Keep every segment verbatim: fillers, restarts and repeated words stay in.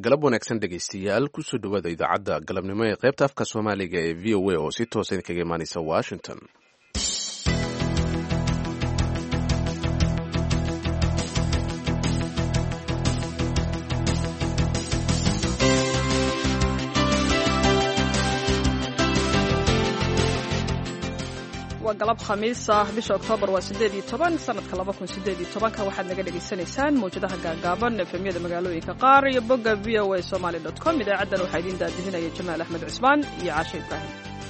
galab wanaagsan dhegaystayaal kusoo dhawaada idaacadda galabnimo ee qaybta afka soomaaliga ee v o a oo si toosa idinkaga imaanaysa washington. waa galab khamiis ah bisha oktoobar waa sideed iyo toban sanadka laba kun sideed iyo tobanka waxaad naga dhegaysanaysaan mawjadaha gaagaaban efemyada magaalooyinka qaar iyo bogga v o a somaly dot com idaacaddan waxaa idiin daadihinaya jamaal axmed cusmaan iyo caashe ibraahim.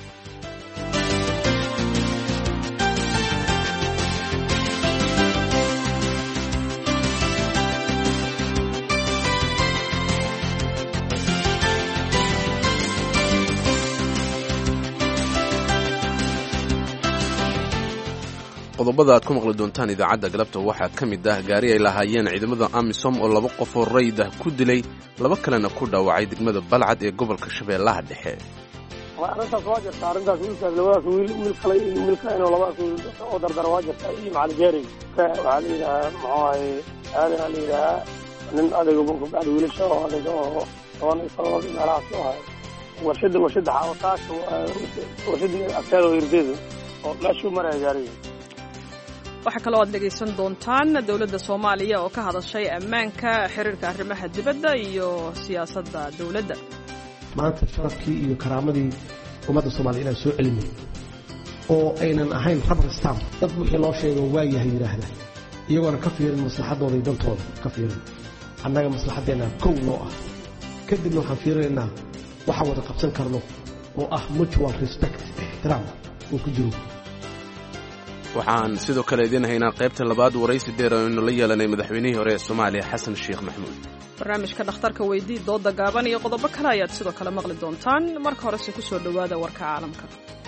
qodobada aad ku maqli doontaan idaacadda galabta waxaa ka mid ah gaari ay lahaayeen ciidamada amisom oo laba qof oo rayd ah ku dilay laba kalena ku dhaawacay degmada balcad ee gobolka shabeellaha dhexe. arrintaas waa jirta arrintaas wiilkaas labadaas wiil wiil kale iyo wiil kale inuu labadaas wiil oo dardar waa jirta iyo macalin gaari waxaa la yidhahaa muxuu ahay aadan la yidhahaa nin adayga gabdha wiilasha oo adayga oo toban iyo todoba meelahaas u ahay warshada warshada xaawataasha warshada askaada hirdeeda oo meeshuu maraya gaariga. waxaa kaloo aad dhegaysan doontaan dowladda soomaaliya oo ka hadashay ammaanka xiriirka arrimaha dibadda iyo siyaasadda dowladda. maanta sharafkii iyo karaamadii ummadda soomaaliya inaan soo celinay oo aynan ahayn rubber stamp dad wixii loo sheego waa yahay yidhaahda iyagoona ka fiirin maslaxaddooda iyo dantooda ka fiirin annaga maslaxaddeenna kow noo ah kadibna waxaan fiirinaynaa waxaan wada qabsan karno oo ah mutual respect ixtiraam uu ku jiro. waxaan sidoo kale idiin haynaa qaybta labaad waraysi dheer aynu la yeelanay madaxweynihii hore ee soomaaliya xasan sheekh maxamuud. barnaamijka dhakhtarka weydii dooda gaaban iyo qodobo kale ayaad sidoo kale maqli doontaan. marka horese ku soo dhowaada warka caalamka.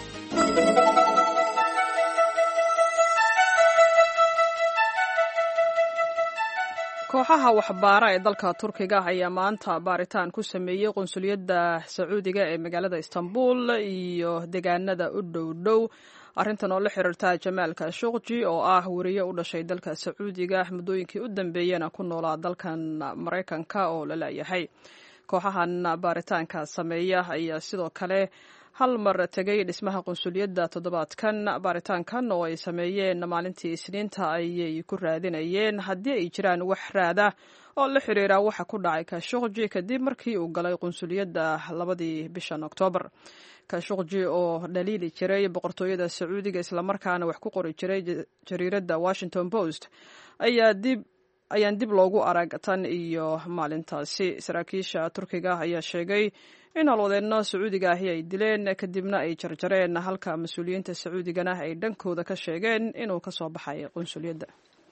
kooxaha waxbaara ee dalka turkiga ayaa maanta baaritaan ku sameeyey qunsuliyadda sacuudiga ee magaalada istanbul iyo deegaanada u dhow dhow arrintan oo la xiriirta jamaal khashoggi oo ah wariye u dhashay dalka sacuudiga muddooyinkii u dambeeyena ku noolaa dalkan maraykanka oo la leeyahay. kooxahan baaritaanka sameeya ayaa sidoo kale hal mar tegay dhismaha qunsuliyadda toddobaadkan. baaritaankan oo ay sameeyeen maalintii isniinta ayay ku raadinayeen haddii ay jiraan wax raada oo la xiriira waxa ku dhacay khashoggi kadib markii uu galay qunsuliyadda labadii bishan oktoobar. khashoggi oo dhaliili jiray boqortooyada sacuudiga islamarkaana wax ku qori jiray jariiradda washington post ayaa dib ayaan dib loogu arag tan iyo maalintaasi. saraakiisha turkiga ayaa sheegay in howlwadeenno sacuudiga ahi ay dileen kadibna ay jarjareen halka mas-uuliyiinta sacuudigana ay dhankooda ka sheegeen inuu ka soo baxay qunsuliyadda.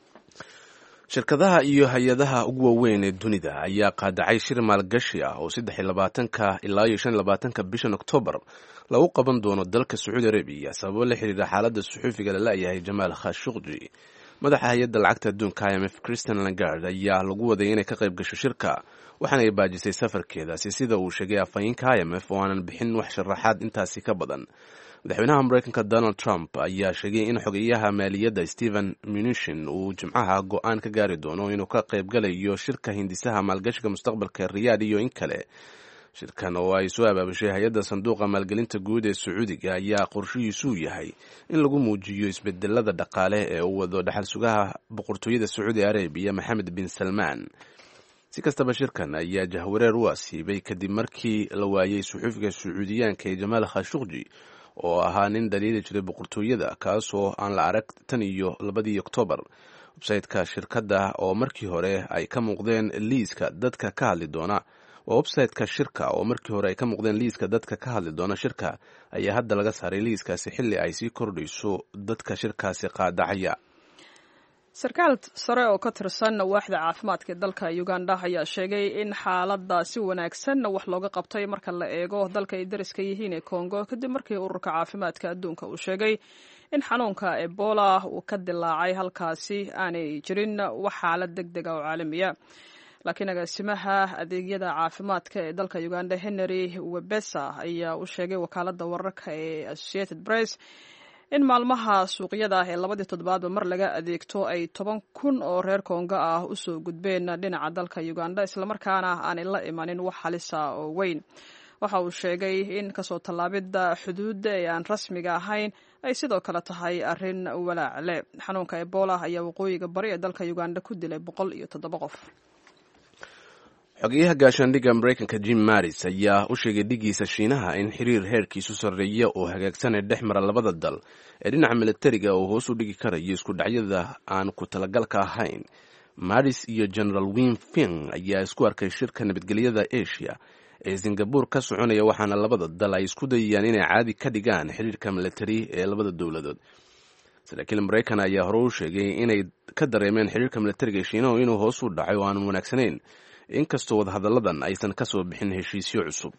shirkadaha iyo hay-adaha ugu waaweyn ee dunida ayaa qaadacay shir maalgashi ah oo saddex iyo labaatanka ilaa iyo shan iyo labaatanka bishan oktoobar lagu qaban doono dalka sacuudi arabiya sababo la xiriira xaaladda suxuufiga la la'yahay jamaal khashoggi. madaxa hay-adda lacagta adduunka i m f christian lagarde ayaa lagu waday inay ka qayb gasho shirka waxaana ay baajisay safarkeedaasi sida uu sheegay afhayeenka i m f oo aanan bixin wax sharaxaad intaasi ka badan. madaxweynaha maraykanka donald trump ayaa sheegay in xogeyaha maaliyadda stephen mnuchin uu jimcaha go-aan ka gaari doono inuu ka qayb galayo shirka hindisaha maalgashiga mustaqbalka riyaad iyo in kale. shirkan oo ay soo abaabushay hay-adda sanduuqa maalgelinta guud ee sacuudiga ayaa qorshihiisuu yahay in lagu muujiyo isbedelada dhaqaale ee uu wado dhaxal sugaha boqortooyada sacuudi arabiya maxamed bin salmaan. si kastaba shirkan ayaa jahwareer u asiibay kadib markii la waayey suxuufiga sacuudiyaanka ee jamaal khashoggi oo ahaa nin dhaliili jiray boqortooyada kaasoo aan la arag tan iyo labadii oktoobar. websayteka shirkadda oo markii hore ay ka muuqdeen liiska dadka ka hadli doona waa websayteka shirka oo markii hore ay ka muuqdeen liiska dadka ka hadli doona shirka ayaa hadda laga saaray liiskaasi xilli ay sii kordhayso dadka shirkaasi qaadacaya. sarkaal sare oo ka tirsan waaxda caafimaadka ee dalka uganda ayaa sheegay in xaaladda si wanaagsan wax looga qabtay marka la eego dalka ay dariska yihiin ee congo kadib markii ururka caafimaadka adduunka uu sheegay in xanuunka ebola uu ka dilaacay halkaasi aanay jirin wax xaalad deg dega oo caalamiya. laakiin agaasimaha adeegyada caafimaadka ee dalka uganda henry webesa ayaa u sheegay wakaaladda wararka ee associated press in maalmaha suuqyada ah ee labadii toddobaadba mar laga adeegto ay toban kun oo reer kongo ah usoo gudbeen dhinaca dalka uganda islamarkaana aanay la imanin wax halisa oo weyn. waxa uu sheegay in kasoo tallaabidda xuduudda ee aan rasmiga ahayn ay sidoo kale tahay arrin walaacle. xanuunka ebola ayaa waqooyiga bari ee dalka uganda ku dilay boqol iyo toddoba qof. xogeyaha gaashaandhigga maraykanka jim maris ayaa u sheegay dhigiisa shiinaha in xiriir heerkiisu sarreeya oo hagaagsan ee dhex mara labada dal ee dhinaca militariga oo hoos u dhigi karayo isku dhacyada aan ku talagalka ahayn. maris iyo general win fing ayaa isku arkay shirka nabadgelyada asia ee singabore ka soconaya, waxaana labada dal ay isku dayayaan inay caadi ka dhigaan xiriirka militari ee labada dowladood. saraakiil maraykan ayaa hore u sheegay inay ka dareemeen xiriirka militariga ee shiinahu inuu hoos u dhacay oo aan wanaagsanayn, inkastoo wadahadalladan aysan ka soo bixin heshiisyo cusub.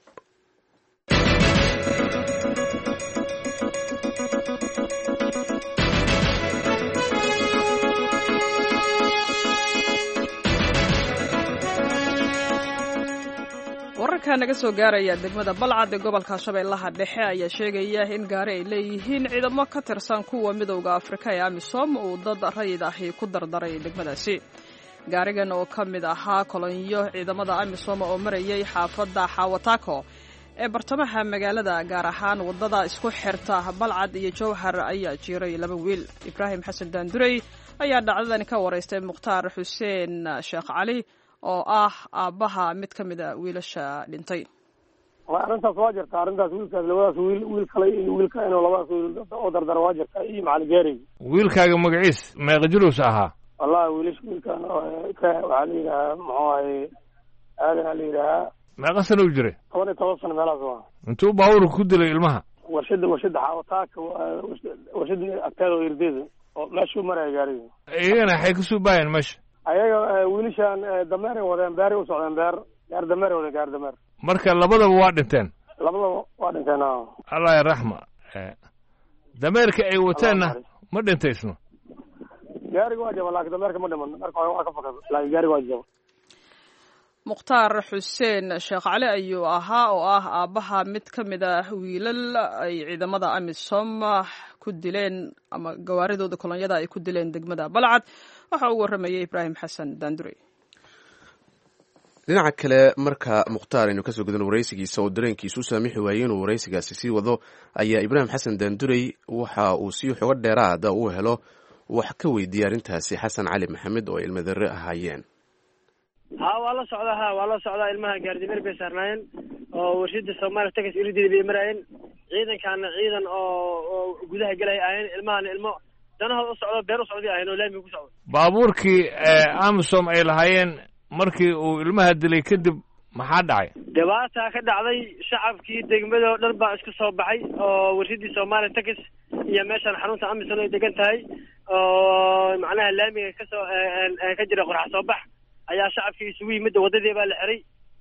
wararka naga soo gaaraya degmada balcad ee gobolka shabeellaha dhexe ayaa sheegaya in gaari ay leeyihiin ciidamo ka tirsan kuwa midowda afrika ee amisom uu dad rayid ahi ku dardaray degmadaasi. gaarigan oo ka mid ahaa kolonyo ciidamada amisom oo marayay xaafadda xawataako ee bartamaha magaalada, gaar ahaan wadada isku xirta balcad iyo jowhar, ayaa jiiray laba wiil. ibraahim xasan daandurey ayaa dhacdadan ka waraystay mukhtaar xuseen sheekh cali oo ah aabbaha mid ka mid a wiilasha dhintay. arrintaas waa jirta arrintaas wiilkaas labadaas wiil wiil kale iyo wiilka inuu labadaas wiil oo dardar waa jirta iyo macalin geerig. wiilkaaga magaciis meeqa jiruus ahaa? wallahi wiilish wiilkan ka waxaa la yidhahaa muxuu ahay aadan aa la yidhahaa. meeqa sana u jiray? toban iyo toban sano meelahaas waa. intuu baabuurka ku dilay ilmaha? warshada warshada xaawataaka warshada agteeda oo irdeeda oo meeshuu maraya gaariga. iyagana waxay kasoo baayeen meesha? ayaga wiilishaan dameeray wadeen, beeray u socdeen, beer gaar dameeray wadeen, gaar dameer. marka labadaba waa dhinteen? labadaba waa dhinteen. allah yaraxma. dameerka ay wateenna ma dhintaysno? gaariga waa jaba laakiin dameerka ma dhiman, marka hore waa ka fakad laakiin gaariga waa jaba. mukhtaar xuseen sheekh cali ayuu ahaa oo ah aabbaha mid ka mid ah wiilal ay ciidamada amisom ku dileen ama gawaaridooda kolonyada ay ku dileen degmada balcad. waxa uu warramayay ibraahim xasan daandurey. dhinaca kale, marka mukhtaar aynu kasoo gudan waraysigiisa oo dareenkiisu u saamixi waayey inuu waraysigaasi sii wado, ayaa ibraahim xasan daandurey waxa uu si xogo dheeraada u helo wax ka weydiiyey arrintaasi xasan cali maxamed oo ilmadarre ahaayeen. ha waa la socdaa ha waa la socdaa ilmaha gaardimeer bay saarnaayeen oo warshada soomaaliya tagas irideeda bay maraayeen. ciidankaana ciidan oo oo gudaha galay ahayn, ilmahana ilmo danahooda u socdo beer u socday ahayn oo laamiga ku socdo. baabuurkii amisom ay lahaayeen markii uu ilmaha dilay kadib maxaa dhacay? dhibaataa ka dhacday. shacabkii degmada oo dhan baa isku soo baxay oo warshadii soomaaliya tagas iyo meeshaan xarunta amisom ay degan tahay oo macnaha laamiga kasoo ka jira qorxa soo bax ayaa shacabkii isugu yimid. wadadii baa la xiray,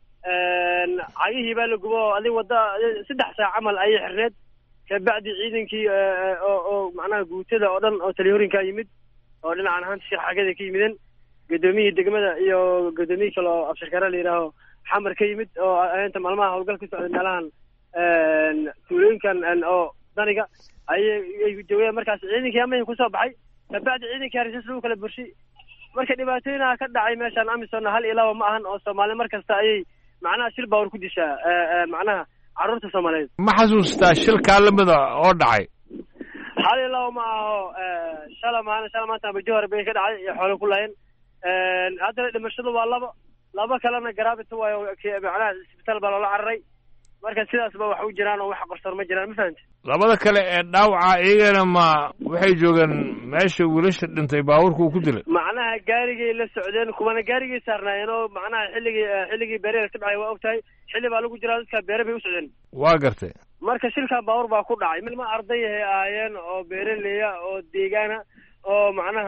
cagihii baa la gubo oo adig wadda saddex saac camal ayay xirneed. kabacdi ciidankii oo oo macnaha guutada oo dhan oo taliyoorinkaa yimid oo dhinacan ahaanta shir xagada ka yimideen. gudoomiyihii degmada iyo gudoomiyii kale oo abshirkare la yidhaaho xamar ka yimid oo inta maalmaha howlgal ka socday meelahan tuulooyinkan oo daniga ayay joogeen. markaas ciidankii amay kusoo baxay. kabacdi ciidankii harisis lagu kala burshay. marka dhibaatooyinaha ka dhacay meeshaan amisonna hal iyo laba ma ahan oo soomaali mar kasta ayay macnaha shil baawar ku dishaa macnaha carruurta soomaaliyeed. ma xasuustaa shilkaa lamida oo dhacay? hal iyo laba ma aho shala maana shala maanta bajohar bay ka dhacay iyo xoolo ku lahayn. haddana dhimashadu waa laba laba kalena garaabita waayo macnaha isbitaal baa loola cararay. marka sidaasba wax u jiraan oo wax qarsoon ma jiraan, ma fahamti? labada kale ee dhaawaca iyagana ma waxay joogeen meesha wiilasha dhintay baabuurka uu ku dilay? macnaha gaarigay la socdeen, kuwana gaarigay saarnaayeen oo macnaha xilligii xilligii beerela ka dhacay waa ogtahay. xilli baa lagu jiraa, dadka beere bay u socdeen. waa gartay. marka shilkan baabuur baa ku dhacay. milma ardayahay ahaayeen oo beeraleya oo deegaana oo macnaha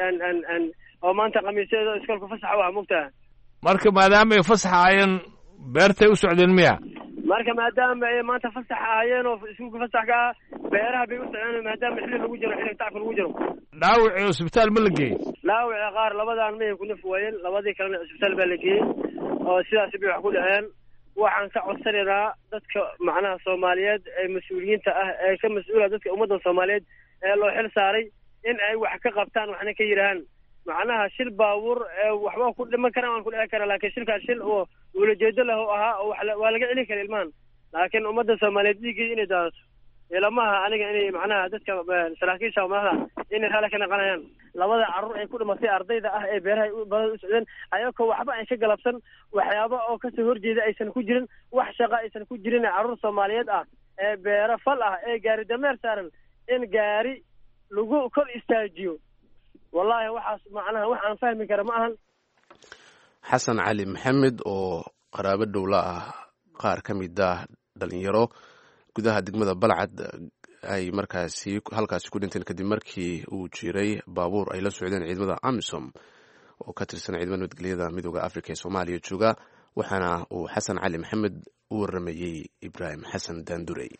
oo maanta khamiisyada iskoolka fasaxa waa mogtaha. marka maadaama ay fasax ahaayeen beertay u socdeen miya? marka maadaama ay maanta fasax ahaayeen oo iskuulka fasax ka ah beeraha bay u socdeen maadaama xilli lagu jiro xilli tacabka lagu jiro. dhaawacii isbitaal ma la geeyey? dhaawacii qaar labadaan mayay ku naf waayeen, labadii kalena isbitaal baa la geeyey oo sidaas bay wax ku dhaceen. waxaan ka codsanaynaa dadka macnaha soomaaliyeed ee mas-uuliyiinta ah ee ka mas-uula dadka ummadda soomaaliyeed ee loo xil saaray in ay wax ka qabtaan waxna ka yidhaahaan macnaha shil baabuur waxba ku dhiman karaan waan ku dhici karaa laakiin shilkaas shil oo ulajeedo leh oo ahaa oo waa laga celin kara ilmahan laakiin ummadda soomaaliyeed dhiiggii inay daadato ilamaha aniga inay macnaha dadka saraakiisha madaxda inay raalli ka naqanayaan labada carruur ay ku dhimatay ardayda ah ee beeraha badada u socdeen ayagoo waxba ay ka galabsan waxyaaba oo kasoo horjeeda aysan ku jirin wax shaqa aysan ku jirin carruur soomaaliyeed ah ee beero fal ah ee gaari dameer saaran in gaari lagu kor istaajiyo wallaahi waxaas macnaha wax aan fahmi kara ma ahan. xasan cali maxamed oo qaraabo dhowla ah qaar ka mid ah dhalinyaro gudaha degmada balcad ay markaasi halkaasi ku dhinteen kadib markii uu jiray baabuur ay la socdeen ciidamada amisom oo ka tirsan ciidamada nabadgelyada midooda africa ee soomaaliya jooga waxaana uu xasan cali maxamed u waramayey ibraahim xasan daandurey.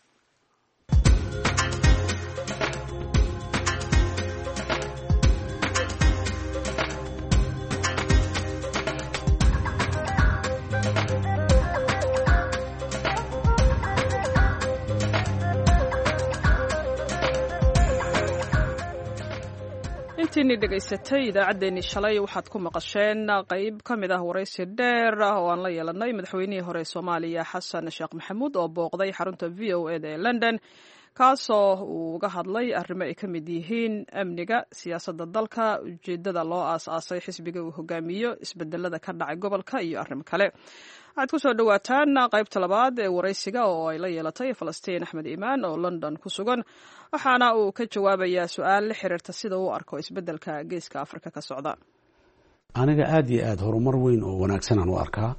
intiini dhegaysatay idaacaddeenii shalay waxaad ku maqasheen qayb ka mid ah waraysi dheer oo aan la yeelanay madaxweynihii hore ee soomaaliya xasan sheekh maxamuud oo booqday xarunta v o eda ee london kaasoo uu uga hadlay arrimo ay ka mid yihiin amniga siyaasadda dalka ujeeddada loo aas-aasay xisbiga uu hogaamiyo isbedelada ka dhacay gobolka iyo arrimo kale waxaad ku soo dhowaataan qaybta labaad ee waraysiga oo ay la yeelatay falastiin axmed iimaan oo london ku sugan waxaana uu ka jawaabayaa su-aal la xiriirta sida uu arko isbedelka geeska afrika ka socda. aniga aada iyo aada horumar weyn oo wanaagsanaan u arkaa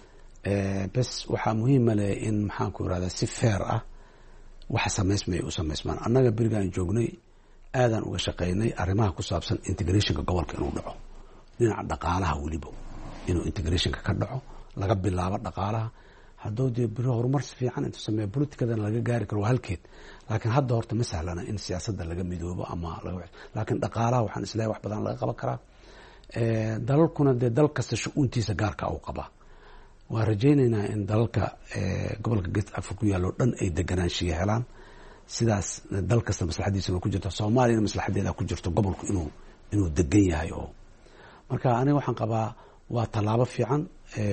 bes waxaa muhiima leh in maxaanku irahdaa si feer ah waxa samaysmaya u samaysmaan annaga berigaan joognay aadaan uga shaqaynay arrimaha ku saabsan integrationka gobolka inuu dhaco dhinaca dhaqaalaha weliba inuu integrationka ka dhaco laga bilaabo dhaqaalaha hadduu dee beri horumar si fiican intuu sameeya politicadana laga gaari karo waa halkeed laakiin hadda horta ma sahlana in siyaasadda laga midoobo ama laga laakiin dhaqaalaha waxaan isleeyahay wax badan laga qaban karaa dalalkuna dee dal kasta shu-uuntiisa gaarka uu qabaa waan rajaynaynaa in dalalka gobolka geeska afrika ku yaallo dhan ay deganaanshiya helaan sidaas dal kasta maslaxadiisana ku jirto soomaaliyana maslaxadeeda ku jirto gobolku inuu inuu degan yahay oo marka aniga waxaan qabaa waa tallaabo fiican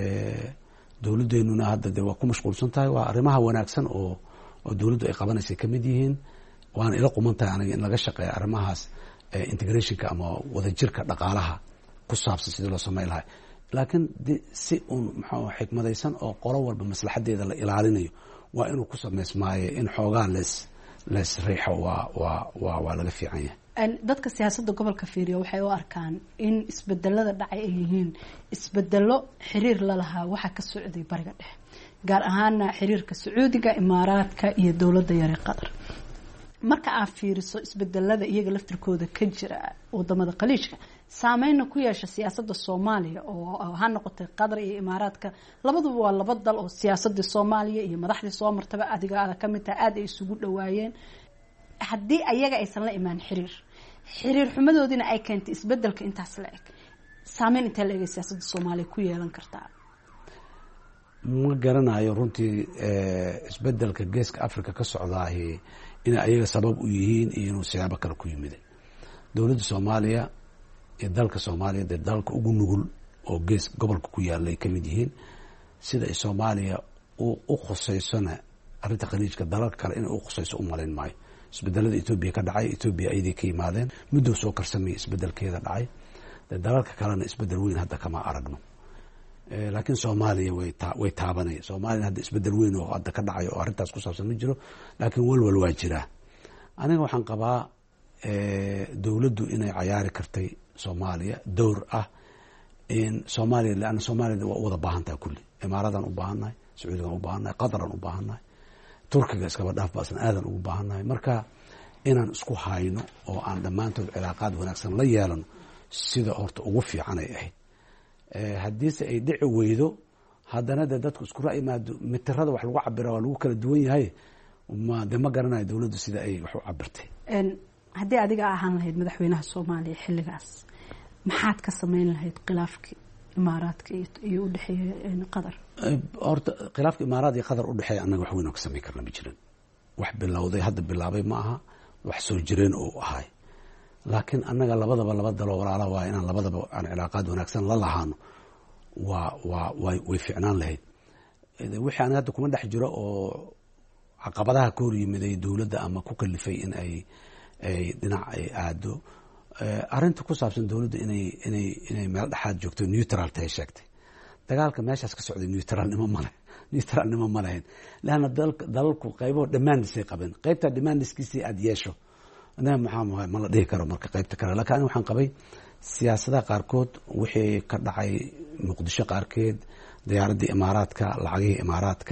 dowladdeenuna hadda dee waa ku mashquulsan tahay waa arrimaha wanaagsan oo oo dowladdu ay qabanaysay ka mid yihiin waana ila quman tahay aniga in laga shaqeeya arrimahaas integrationka ama wadajirka dhaqaalaha ku saabsan sidii loo samey lahay laakiin si uun maxaa xikmadaysan oo qolo walba maslaxadeeda la ilaalinayo waa inuu ku samaysmaaye in xoogaa lees lees riixo waa waa waa waa laga fiican yahay dadka siyaasadda gobolka fiiriya waxay u arkaan in isbedelada dhacay ay yihiin isbedelo xiriir la lahaa waxa ka socday bariga dhexe gaar ahaana xiriirka sacuudiga imaaraadka iyo dowladda yare qatar marka aad fiiriso isbedelada iyaga laftirkooda ka jira wadamada khaliijka saameyna ku yeesha siyaasadda soomaaliya oo ha noqotay qatar iyo imaaraadka labaduba waa laba dal oo siyaasadii soomaaliya iyo madaxdii soo martaba adiga aada ka mid tahay aada ay isugu dhawaayeen haddii ayaga aysan la imaan xiriir xiriir xumadoodina ay keentay isbedelka intaas la eg saameyn intee la egay siyaasadda soomaaliya ku yeelan kartaa ma garanayo runtii isbedelka geeska africa ka socdaahi inay ayaga sabab u yihiin iyo inuu siyaabo kale ku yimiday dowladda soomaaliya iyo dalka soomaaliya dee dalka ugu nugul oo gees gobolka ku yaalay ka mid yihiin sida ay soomaaliya u khuseysona arrinta khaliijka dalalka kale inay u khuseyso u malayn maayo isbedelada etoobiya ka dhacay etoobiya ayday ka yimaadeen muddo soo karsamaya isbedelkeeda dhacay dee dalalka kalena isbedel weyn hadda kama aragno laakiin soomaaliya way ta way taabanaya soomaaliyana hadda isbedel weyn oo hadda ka dhacayo oo arrintaas ku saabsan ma jiro laakiin walwal waa jiraa aniga waxaan qabaa dowladdu inay cayaari kartay soomaaliya dowr ah in soomaaliya leanna soomaaliyada waa u wada baahan tahay kulli imaaradan u baahannahay sacuudigan u baahannahay qataran u baahannahay turkiga iskaba dhaaf baasan aadan ugu baahannahay marka inaan isku hayno oo aan dhammaantood cilaaqaad wanaagsan la yeelano sida horta ugu fiican ay ahayd haddiise ay dhici weydo haddana dee dadku isku ra-imaado mitirada wax lagu cabira waa lagu kala duwan yahay ma dee ma garanayo dowladdu sida ay wax u cabirtay haddii adiga ahaan lahayd madaxweynaha soomaaliya xilligaas maxaad ka sameyn lahayd khilaafkii imaaraadka iyo u dhexeeya qatar horta khilaafka imaaraad iyo qatar u dhexeeya annaga wax weyn oo ka samayn karna ma jirin wax bilowday hadda bilaabay ma aha wax soo jireen oo ahay laakiin annaga labadaba laba dalo walaala waa inaan labadaba aan cilaaqaad wanaagsan la lahaano waa waa way fiicnaan lahayd wixii aniga hadda kuma dhex jiro oo caqabadaha ka hor yimiday dowladda ama ku kalifay in ay ay dhinac ay aado arrinta ku saabsan dowladda inay inay inay meel dhexaad joogto neutral tahay sheegtay dagaalka meeshaas ka socday neutralnimo male neutralnimo ma lahayn leanna dalalku qaybo dhammaandisay qabeen qaybta dhammaandiskiisii aada yeesho maxaa ma la dhihi karo marka qaybta kale lakin ani waxaan qabay siyaasadaha qaarkood wixii ka dhacay muqdisho qaarkeed diyaaraddii imaaraadka lacagihii imaaraadka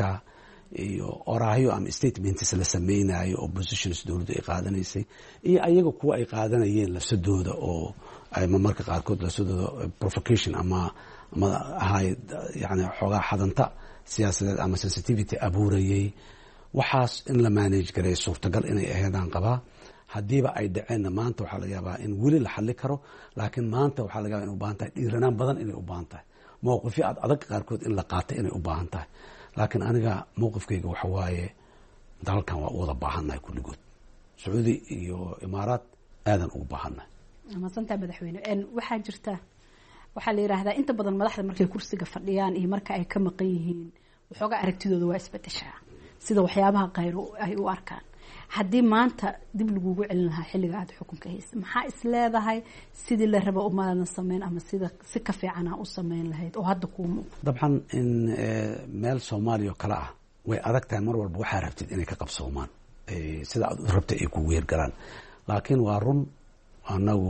iyo oraahyo ama statements la sameynayo oo positions dowladdu ay qaadanaysay iyo ayaga kuwa ay qaadanayeen lafsadooda oo ama marka qaarkood lafsadooda provocation ama ama ahay yani xoogaa xadanta siyaasadeed ama sensitivity abuurayay waxaas in la manage garay suurtagal inay aheedaan qabaa haddiiba ay dhaceenna maanta waxaa laga yaabaa in weli la xali karo laakiin maanta waxaa laga yaba in u baahan tahay dhiiranaan badan inay u baahan tahay mowqifyo ad adag qaarkood in la qaata inay u baahan tahay laakiin aniga mowqifkayga waxa waaye dalalkan waa u wada baahannahay kulligood sacuudi iyo imaaraad aadan ugu baahannahay masantaa madaxweyne waxaa jirta waxaa la yidhaahdaa inta badan madaxda markay kursiga fadhiyaan iyo marka ay ka maqan yihiin waxoogaa aragtidooda waa isbedeshaa sida waxyaabaha qayr ay u arkaan haddii maanta dib lagugu celin lahaa xilliga aada xukunka haysa maxaa is leedahay sidii la raba umaadan sameyn ama sida si ka fiicana u sameyn lahayd oo hadda kuu muuqdo dabcan in meel soomaaliya oo kale ah way adag tahay mar walba waxaa rabtid inay ka qabsoomaan sida aad u rabtay ay kugu yergalaan laakiin waa run anagu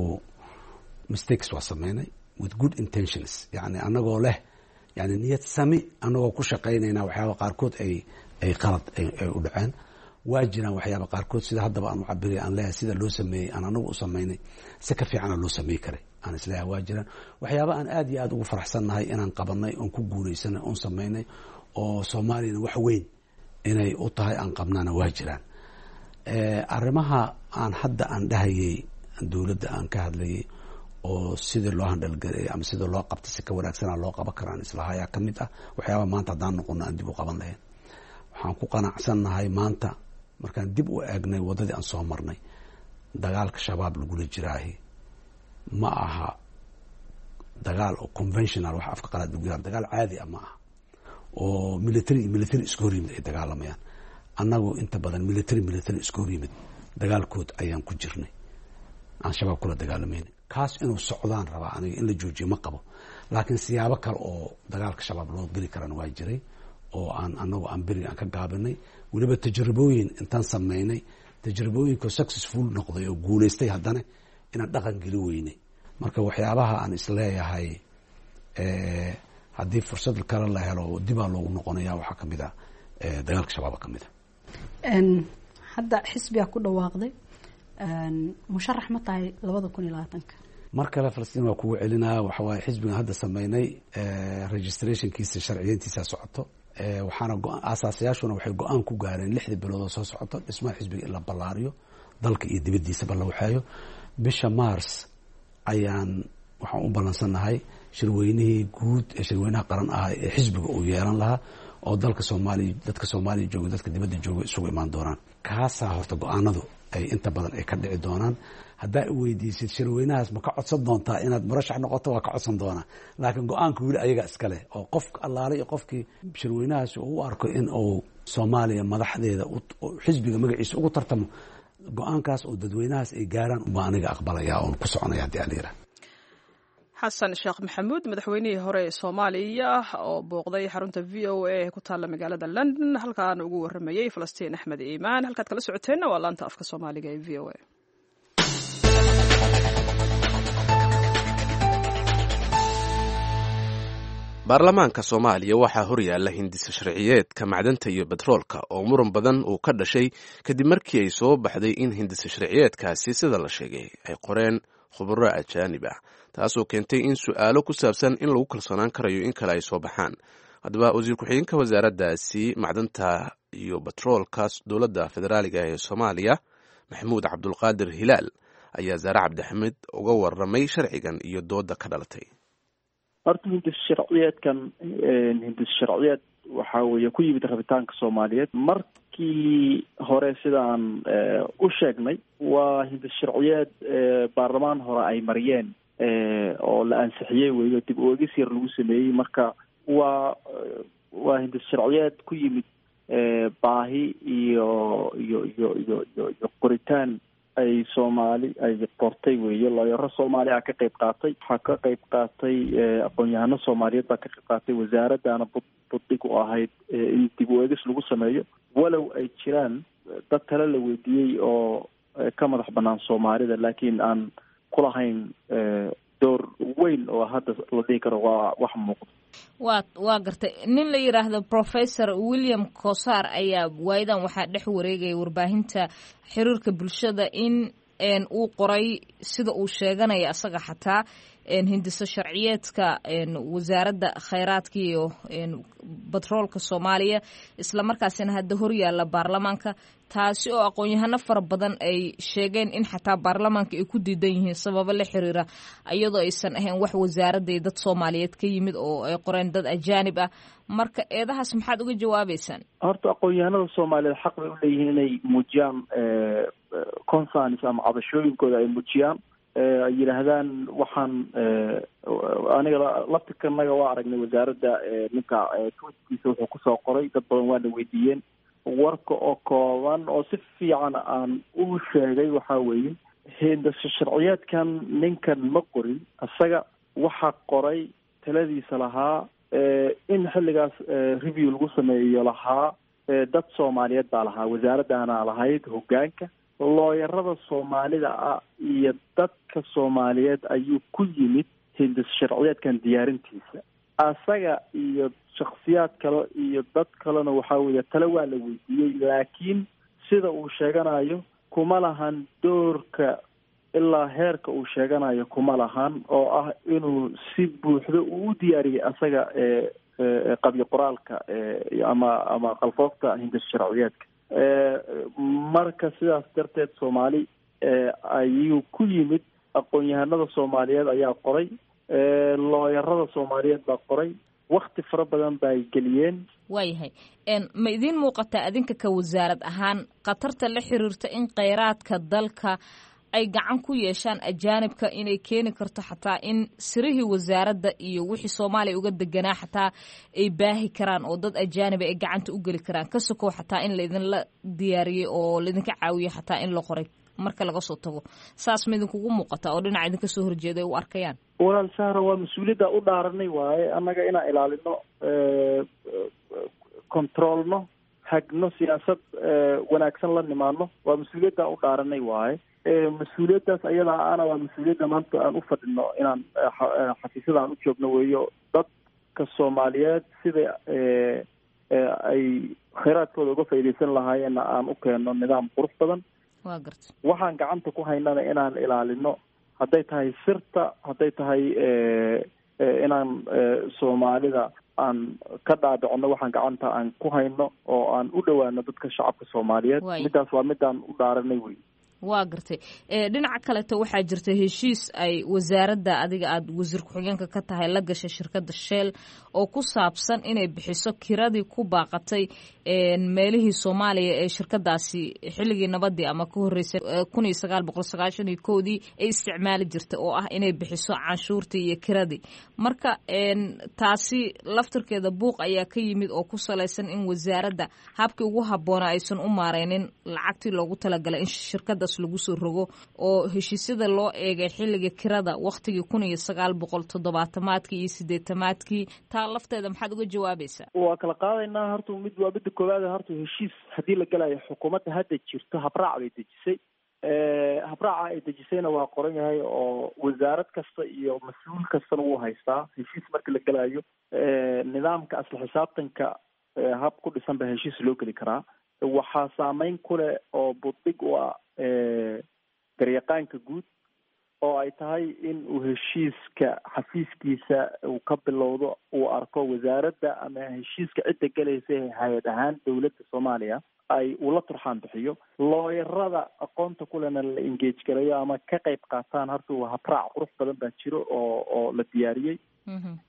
mistakes waa sameynay with good intentions yani anagoo leh yani niyad sami anagoo ku shaqaynayna waxyaaba qaarkood ay ay qalad ay u dhaceen waa jiraan waxyaaba qaarkood sida haddaba aan u cabiraya aan leeyahay sida loo sameeyey aan anagu u samaynay si ka fiicana loo samey karay aan isleeyahay waa jiraan waxyaaba aan aada iyo aada ugu faraxsannahay inaan qabanay oon ku guulaysanay oon samaynay oo soomaaliyana wax weyn inay u tahay aan qabnaana waa jiraan arrimaha aan hadda aan dhahayay dowladda aan ka hadlayay oo sidii loo handhalgareeyay ama sidii loo qabtay si ka wanaagsana loo qaban karaan islahayaa ka mid ah waxyaaba maanta haddaan noqono aan dib u qaban lahayn waxaan ku qanacsannahay maanta markaan dib u eegnay waddadii aan soo marnay dagaalka shabaab lagula jiraahi ma aha dagaal oo conventional wax afka qalaad lagu yihahdo dagaal caadi ah ma aha oo military iyo military isku hor yimid ay dagaalamayaan annagu inta badan military military isku hor yimid dagaalkood ayaan ku jirnay aan shabaab kula dagaalamayna kaas inuu socdaan rabaa aniga in la joojiyo ma qabo laakiin siyaabo kale oo dagaalka shabaab loo geli karana waa jiray oo aan anagu aan beriga aan ka gaabinay weliba tajribooyin intaan sameynay tajribooyinka successful noqday oo guulaystay haddana inaan dhaqan geli weynay marka waxyaabaha aan isleeyahay haddii fursad kale la helo dibaa loogu noqonaya waxaa kamid a dagaalka shabaaba kamid a hadda xisbigaa ku dhawaaqday musharax ma tahay labada kun iyo labaatanka mar kale falastiin waa kugu celinaa waxa waaye xisbigan hadda sameynay registrationkiisa sharciyeyntiisa socoto waxaana asaasayaashuna waxay go-aan ku gaareen lixdii bilood oo soo socoto dhismaha xisbiga in la ballaariyo dalka iyo dibaddiisaba la waxeeyo bisha mars ayaan waxaan u ballansannahay shirweynihii guud ee shirweynaha qaran ah ee xisbiga uu yeelan lahaa oo dalka soomaaliya dadka soomaaliya jooga dadka dibadda jooga isugu imaan doonaan kaasaa horta go-aanadu ay inta badan ay ka dhici doonaan haddaa i weydiisid shirweynahaas ma ka codsan doontaa inaad murashax noqoto waa ka codsan doonaa laakiin go-aanka weli ayaga iska leh oo qof allaale iyo qofkii shirweynahaasi uu u arko in uu soomaaliya madaxdeeda xisbiga magaciisa ugu tartamo go-aankaas oo dadweynahaas ay gaaraan ubaa aniga aqbalaya oon ku soconaya haddii alyira xasan sheekh maxamuud madaxweynihii hore ee soomaaliya oo booqday xarunta v o a ee ku taalla magaalada london halkaan ugu waramayey falastiin axmed iimaan halkaad kala socoteenna waa laanta afka soomaaliga ee v o a baarlamaanka soomaaliya waxaa horyaalla hindisa sharciyeedka macdanta iyo betroolka oo muran badan uu ka dhashay kadib markii ay soo baxday in hindisa sharciyeedkaasi sida la sheegay ay qoreen khubaro ajaanib ah taasoo keentay in su-aalo ku saabsan in lagu kalsoonaan karayo in kale ay soo baxaan haddaba wasiir ku-xigeenka wasaaraddaasi macdanta iyo betroolka dowladda federaaliga ee soomaaliya maxamuud cabdulqaadir hilaal ayaa zaare cabdixamed uga waramay sharcigan iyo dooda ka dhalatay horta hindis sharciyeedkan hindis sharciyeed waxa weeye ku yimid rabitaanka soomaaliyeed markii hore sidaan u sheegnay waa hindis sharciyeed baarlamaan hore ay mariyeen oo la ansixiyey weeyo dib u eegis yar lagu sameeyey marka waa waa hindis sharciyeed ku yimid baahi iyo iyo iyo iyo iyo qoritaan ay soomaali ay qortay weeye looyaro soomaali ah ka qayb qaatay waxaa ka qayb qaatay aqoon-yahano soomaaliyeed baa ka qayb qaatay wasaaraddaana bud buddig u ahayd in dib u eegis lagu sameeyo walow ay jiraan dad kale la weydiiyey oo ka madax banaan soomaalida laakiin aan kulahayn door weyn oo hadda la dhihi karo waa wax muuqda waa waa gartay nin la yidhaahdo professor William Kosar ayaa waayadan waxaa dhex wareegaya warbaahinta xiriirka bulshada in uu qoray sida uu sheeganaya asaga xataa hindisa sharciyeedka wasaaradda khayraadka iyo batroolka Soomaaliya isla markaasina hadda hor yaalla baarlamaanka taasi oo aqoon-yahano fara badan ay sheegeen in xataa baarlamaanka ay ku diidan yihiin sababo la xiriira iyadoo aysan ahayn wax wasaaradda iyo dad Soomaaliyeed ka yimid oo ay qoreen dad ajaanib ah marka eedahaas maxaad uga jawaabaysaan horta aqoon-yahanada Soomaaliyeed xaq bay u leeyihiin inay muujiyaan concerns ama cabashooyinkooda ay muujiyaan ay yidhaahdaan waxaan aniga laftirkanaga waa aragnay wasaaradda ninka twitkiisa wuxuu kusoo qoray dad badan waa la weydiiyeen warka oo kooban oo si fiican aan u sheegay waxaa weeye hindisa sharciyeedkan ninkan ma qorin isaga waxaa qoray taladiisa lahaa in xilligaas review lagu sameeyo lahaa dad Soomaaliyeed baa lahaa wasaaraddaana lahayd hoggaanka looyarada Soomaalida ah iyo dadka Soomaaliyeed ayuu ku yimid hindis sharciyeedkan diyaarintiisa asaga iyo shakhsiyaad kale iyo dad kalena waxaa weeye tale waa la weydiiyey laakiin sida uu sheeganayo kuma lahan doorka ilaa heerka uu sheeganayo kuma lahan oo ah inuu si buuxda uu diyaariyey asaga qabyo qoraalka ama ama qalfoofta hindis sharciyeedka marka sidaas darteed Soomaali ayuu ku yimid aqoon-yahanada Soomaaliyeed ayaa qoray looyarada Soomaaliyeed baa qoray waqti fara badan bay geliyeen waayahay ma idin muuqataa adinka ka wasaarad ahaan khatarta la xiriirta in kheyraadka dalka ay gacan ku yeeshaan ajaanibka inay keeni karto xataa in sirihii wasaaradda iyo wixii Soomaaliya uga deganaa xataa ay baahi karaan oo dad ajaanib ay gacanta u geli karaan ka sokow xataa in la idinla diyaariyey oo laidinka caawiyo xataa in la qoray marka laga soo tago saas ma idinkugu muuqataa oo dhinaca idinka soo horjeeday u arkayaan walaal Sahra waa mas-uuliyadda u dhaaranay waaye annaga inaan ilaalino controlno hagno siyaasad wanaagsan la nimaano waa mas-uuliyadda u dhaaranay waaye mas-uuliyaddaas ayadaa ana waa mas-uuliyadda maanta aan u fadhino inaan xafiisyada aan u joogno weeyo dadka Soomaaliyeed sida ay kheyraadkooda uga faa'iidaysan lahaayeenna aan u keenno nidaam qurux badan waa garta waxaan gacanta ku haynana inaan ilaalino hadday tahay sirta hadday tahay inaan Soomaalida aan ka dhaadhicino waxaan gacanta aan ku hayno oo aan u dhowaano dadka shacabka Soomaaliyeed midaas waa midaan u dhaaranay wey waa gartay dhinaca kaleto waxaa jirta heshiis ay wasaaradda adiga aada wasiir ku-xigeenka ka tahay la gashay shirkadda Shell oo ku saabsan inay bixiso kiradii ku baaqatay meelihii Soomaaliya ee shirkadaasi xilligii nabadii ama ka horreysay kun iyo sagaal boqol sagaashan iyo kowdii ay isticmaali jirtay oo ah inay bixiso canshuurtii iyo kiradii marka taasi laftirkeeda buuq ayaa ka yimid oo ku salaysan in wasaaradda habkii ugu habboona aysan u maareynin lacagtii loogu talagalay in shirkada lagu soo rogo oo heshiisyada loo eegay xilliga kirada waqtigii kun iyo sagaal boqol toddobaatamaadkii iyo sideetamaadkii taa lafteeda maxaad uga jawaabaysaa waa kala qaadaynaa horta mid waa midda koowaad horta heshiis haddii la galayo xukuumadda hadda jirto habraac bay dejisay habraaca ay dejisayna waa qoran yahay oo wasaarad kasta iyo mas-uul kastana wuu haystaa heshiis marka la galayo nidaamka asla xisaabtanka hab ku dhisan ba heshiis loo geli karaa waxaa saameyn ku leh oo buddig u ah garyaqaanka guud oo ay tahay in uu heshiiska xafiiskiisa uu ka bilowdo uu arko wasaaradda ama heshiiska cidda galaysa hay-ad ahaan dowladda Soomaaliya ay ula turxaan bixiyo looyarada aqoonta kulena la engage garayo ama ka qayb qaataan horta waa habraac qurux badan baa jiro oo oo la diyaariyey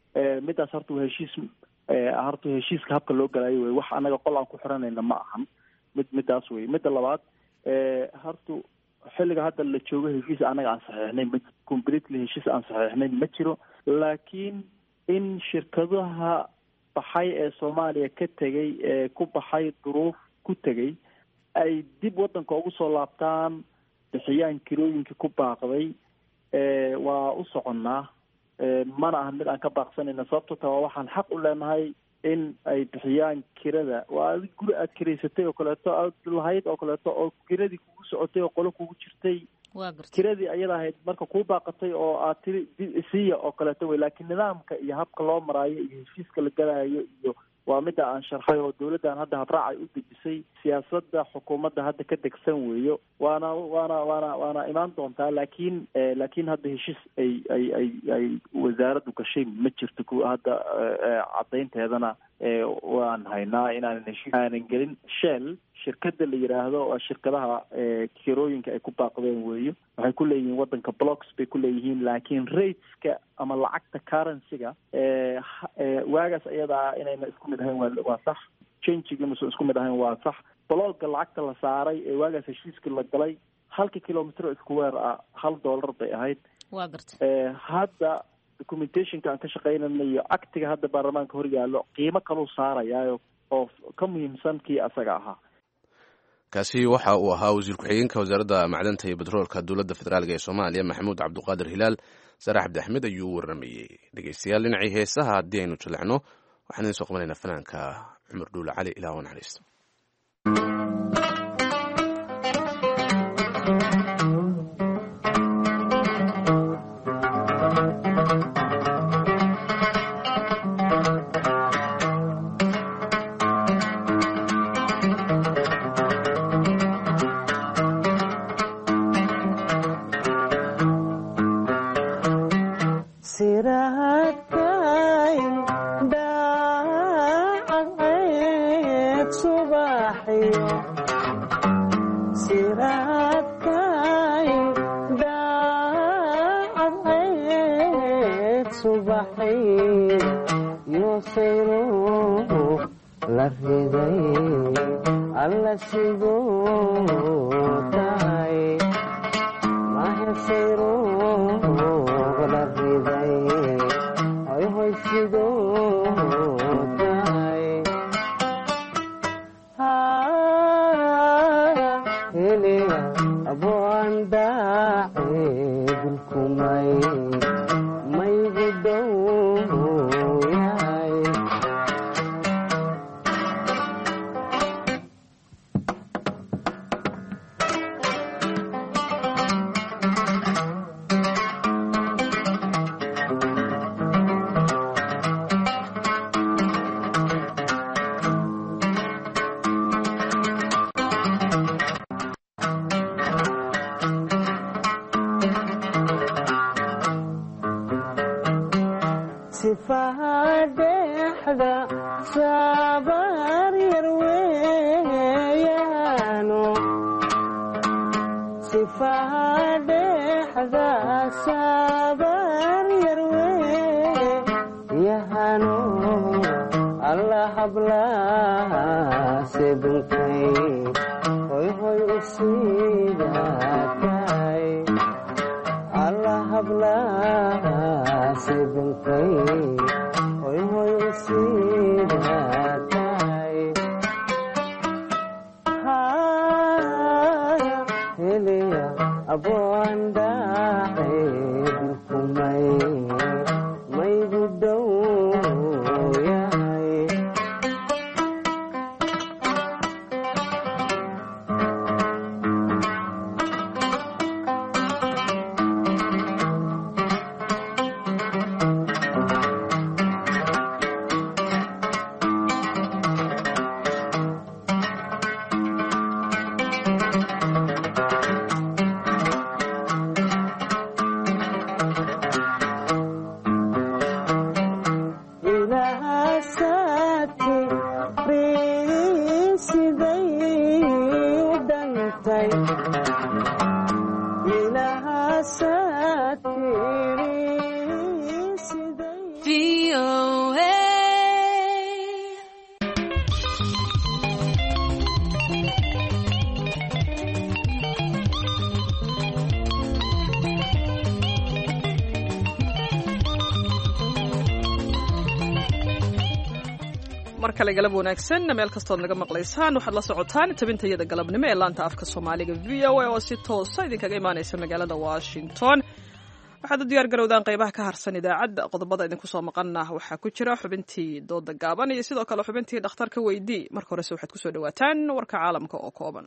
midaas horta waa heshiis horta heshiiska habka loo galayo wey, wax anaga qol aan ku xiranayna ma ahan mid midaas wey. midda labaad horta xilliga hadda la joogo heshiis anaga aan saxiixnay ma completely heshiis aan saxiixnay ma jiro, laakiin in shirkadaha baxay ee soomaaliya ka tegay ee ku baxay duruuf ku tegay ay dib wadanka ugu soo laabtaan, bixiyaan kirooyinkii ku baaqday, waa u soconnaa, mana aha mid aan ka baaqsanayna. sababto taa waa waxaan xaq u leenahay in ay bixiyaan kirada. waa adig guri aad kiraysatay oo kaleeto aad lahayd oo kaleeto oo kiradii kugu socotay oo qolo kugu jirtay, kiradii ayada ahayd marka kuu baaqatay oo aad tiri siiya oo kaleeto wey. laakiin nidaamka iyo habka loo maraayo iyo heshiiska la galayo iyo waa mida aan sharxay oo dawladdan hadda habraac ay u dejisay, siyaasadda xukuumadda hadda ka degsan weeyo, waana waana waana waana imaan doontaa. laakiin laakiin hadda heshiis ay ay ay ay wasaaraddu gashay ma jirto ku hadda caddaynteedana waan haynaa inaanan heshiis aanan gelin. shell shirkada la yidhaahdo waa shirkadaha kirooyinka ay ku baaqdeen weeyo, waxay ku leeyihiin wadanka blocks bay ku leeyihiin, laakiin rateska ama lacagta currency-ga waagaas ayadaa inayna isku mid ahayn waa waa sax, changiga mase isku mid ahayn waa sax. blogga lacagta la saaray ee waagaas heshiiskii la galay halka kilomitr square ah hal dollar bay ahayd. waa garta hadda documentationka aan ka shaqaynayna iyo actiga hadda baarlamaanka hor yaallo qiimo kaluu saarayaayo oo ka muhiimsan kii asaga ahaa. kaasi waxa uu ahaa wasiir ku-xigeenka wasaaradda macdanta iyo batroolka dowladda federaalk ee soomaaliya maxamuud cabdiqaadir hilaal. sare cabdi axmed ayuu u warramayey. dhegeystayaal dhinacii heesaha haddii aynu jaleecno waxaan idin soo qabanaynaa fanaanka cumar dhuule cali ilaah u naxariisto. mar kale galab wanaagsan meel kastood naga maqlaysaan waxaad la socotaan tabintayada galabnimo ee laanta afka soomaaliga v o a oo si toosa idinkaga imaanaysa magaalada washington. waxaad u diyaar garowdaan qaybaha ka harsan idaacadda. qodobada idinku soo maqana waxaa ku jira xubintii dooda gaaban iyo sidoo kale xubintii dhakhtarka weydii. marka horese waxaad kusoo dhawaataan warka caalamka oo kooban.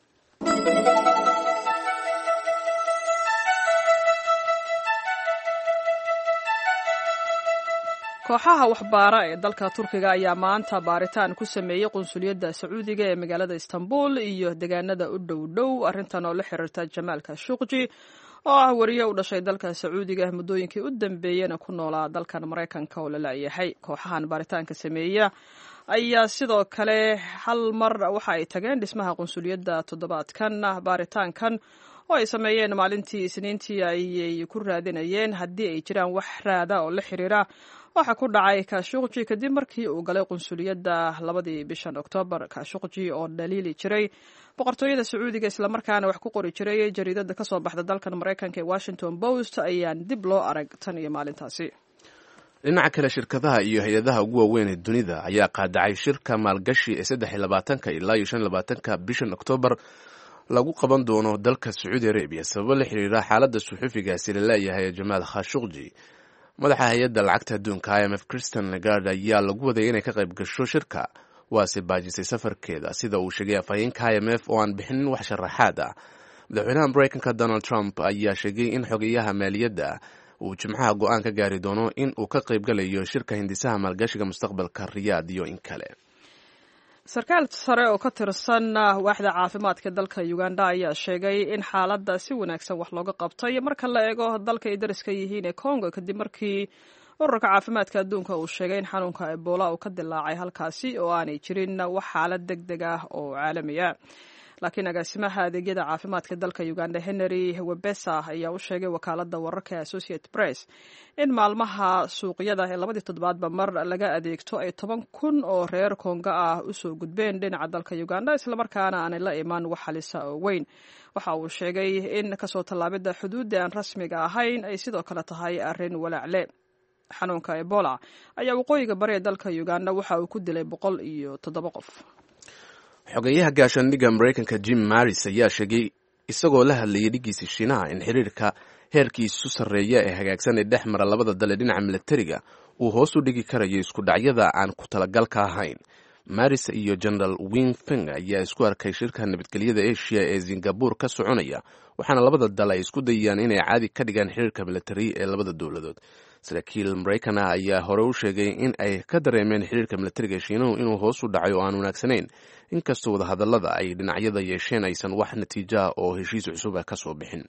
kooxaha waxbaara ee dalka turkiga ayaa maanta baaritaan ku sameeyey qunsuliyadda sacuudiga ee magaalada istanbul iyo deegaanada u dhow dhow arrintan oo la xiriirta jamaal khashoggi oo ah wariye u dhashay dalka sacuudiga muddooyinkii u dambeeyena ku noolaa dalkan maraykanka oo la laayahay. kooxahan baaritaanka sameeya ayaa sidoo kale hal mar waxa ay tageen dhismaha qunsuliyadda toddobaadkan. baaritaankan oo ay sameeyeen maalintii isniintii ayay ku raadinayeen haddii ay jiraan wax raada oo la xiriira waxa ku dhacay khashoggi kadib markii uu galay qunsuliyadda labadii bishan oktoobar. khashoggi oo dhaliili jiray boqortooyada sacuudiga islamarkaana wax ku qori jiray jariidada kasoo baxda dalkan maraykanka ee washington post ayaan dib loo arag tan iyo maalintaasi. dhinaca kale shirkadaha iyo hay-adaha ugu waaweyn ee dunida ayaa qaadacay shirka maalgashi ee saddex iyo labaatanka ilaa iyo shan iyo labaatanka bishan oktoobar lagu qaban doono dalka sacuudi arabiya sababo la xiriira xaaladda suxufigaasi la leeyahay ee jamaal khashoggi. madaxa hay-adda lacagta adduunka i m f christian lagarde ayaa lagu wadayay inay ka qayb gasho shirka waase baajisay safarkeeda sida uu sheegay afhayeenka i m f oo aan bixinin wax sharaxaad ah. madaxweynaha maraykanka donald trump ayaa sheegay in xogeyaha maaliyadda uu jimcaha go-aan ka gaari doono in uu ka qayb galayo shirka hindisaha maalgashiga mustaqbalka riyaad iyo in kale. sarkaal sare oo ka tirsan waaxda caafimaadka dalka uganda ayaa sheegay in xaaladda si wanaagsan wax looga qabtay marka la eego dalka ay dariska yihiin ee congo kadib markii ururka caafimaadka adduunka uu sheegay in xanuunka ebola uu ka dilaacay halkaasi oo aanay jirin wax xaalad deg deg ah oo caalamiya. laakiin agaasimaha adeegyada caafimaadka dalka uganda henry webesa ayaa u sheegay wakaalada wararka associated press in maalmaha suuqyada ee labadii toddobaadba mar laga adeegto ay toban kun oo reer konga ah usoo gudbeen dhinaca dalka uganda islamarkaana aanay la imaan wax halisa oo weyn. waxa uu sheegay in kasoo tallaabida xuduudda aan rasmiga ahayn ay sidoo kale tahay arrin walaacle. xanuunka ebola ayaa waqooyiga bari ee dalka uganda waxa uu ku dilay boqol iyo toddoba qof. xogeyaha gaashaandhigga maraykanka jim maris ayaa sheegay isagoo la hadlayay dhigiisa shiinaha in xiriirka heerkiisu sarreeya ee hagaagsan ee dhex mara labada dal ee dhinaca milatariga uu hoos u dhigi karayo isku dhacyada aan ku talagalka ahayn. maris iyo generaal wing feng ayaa isku arkay shirka nabadgelyada asia ee singabore ka soconaya waxaana labada dal ay isku dayayaan inay caadi ka dhigaan xiriirka milatari ee labada dowladood. saraakiil maraykan ah ayaa hore u sheegay in ay ka dareemeen xiriirka milatariga shiinuhu inuu hoos u dhacay oo aan wanaagsanayn inkastoo wadahadallada ay dhinacyada yeesheen aysan wax natiijoa oo heshiis cusub ah ka soo bixin.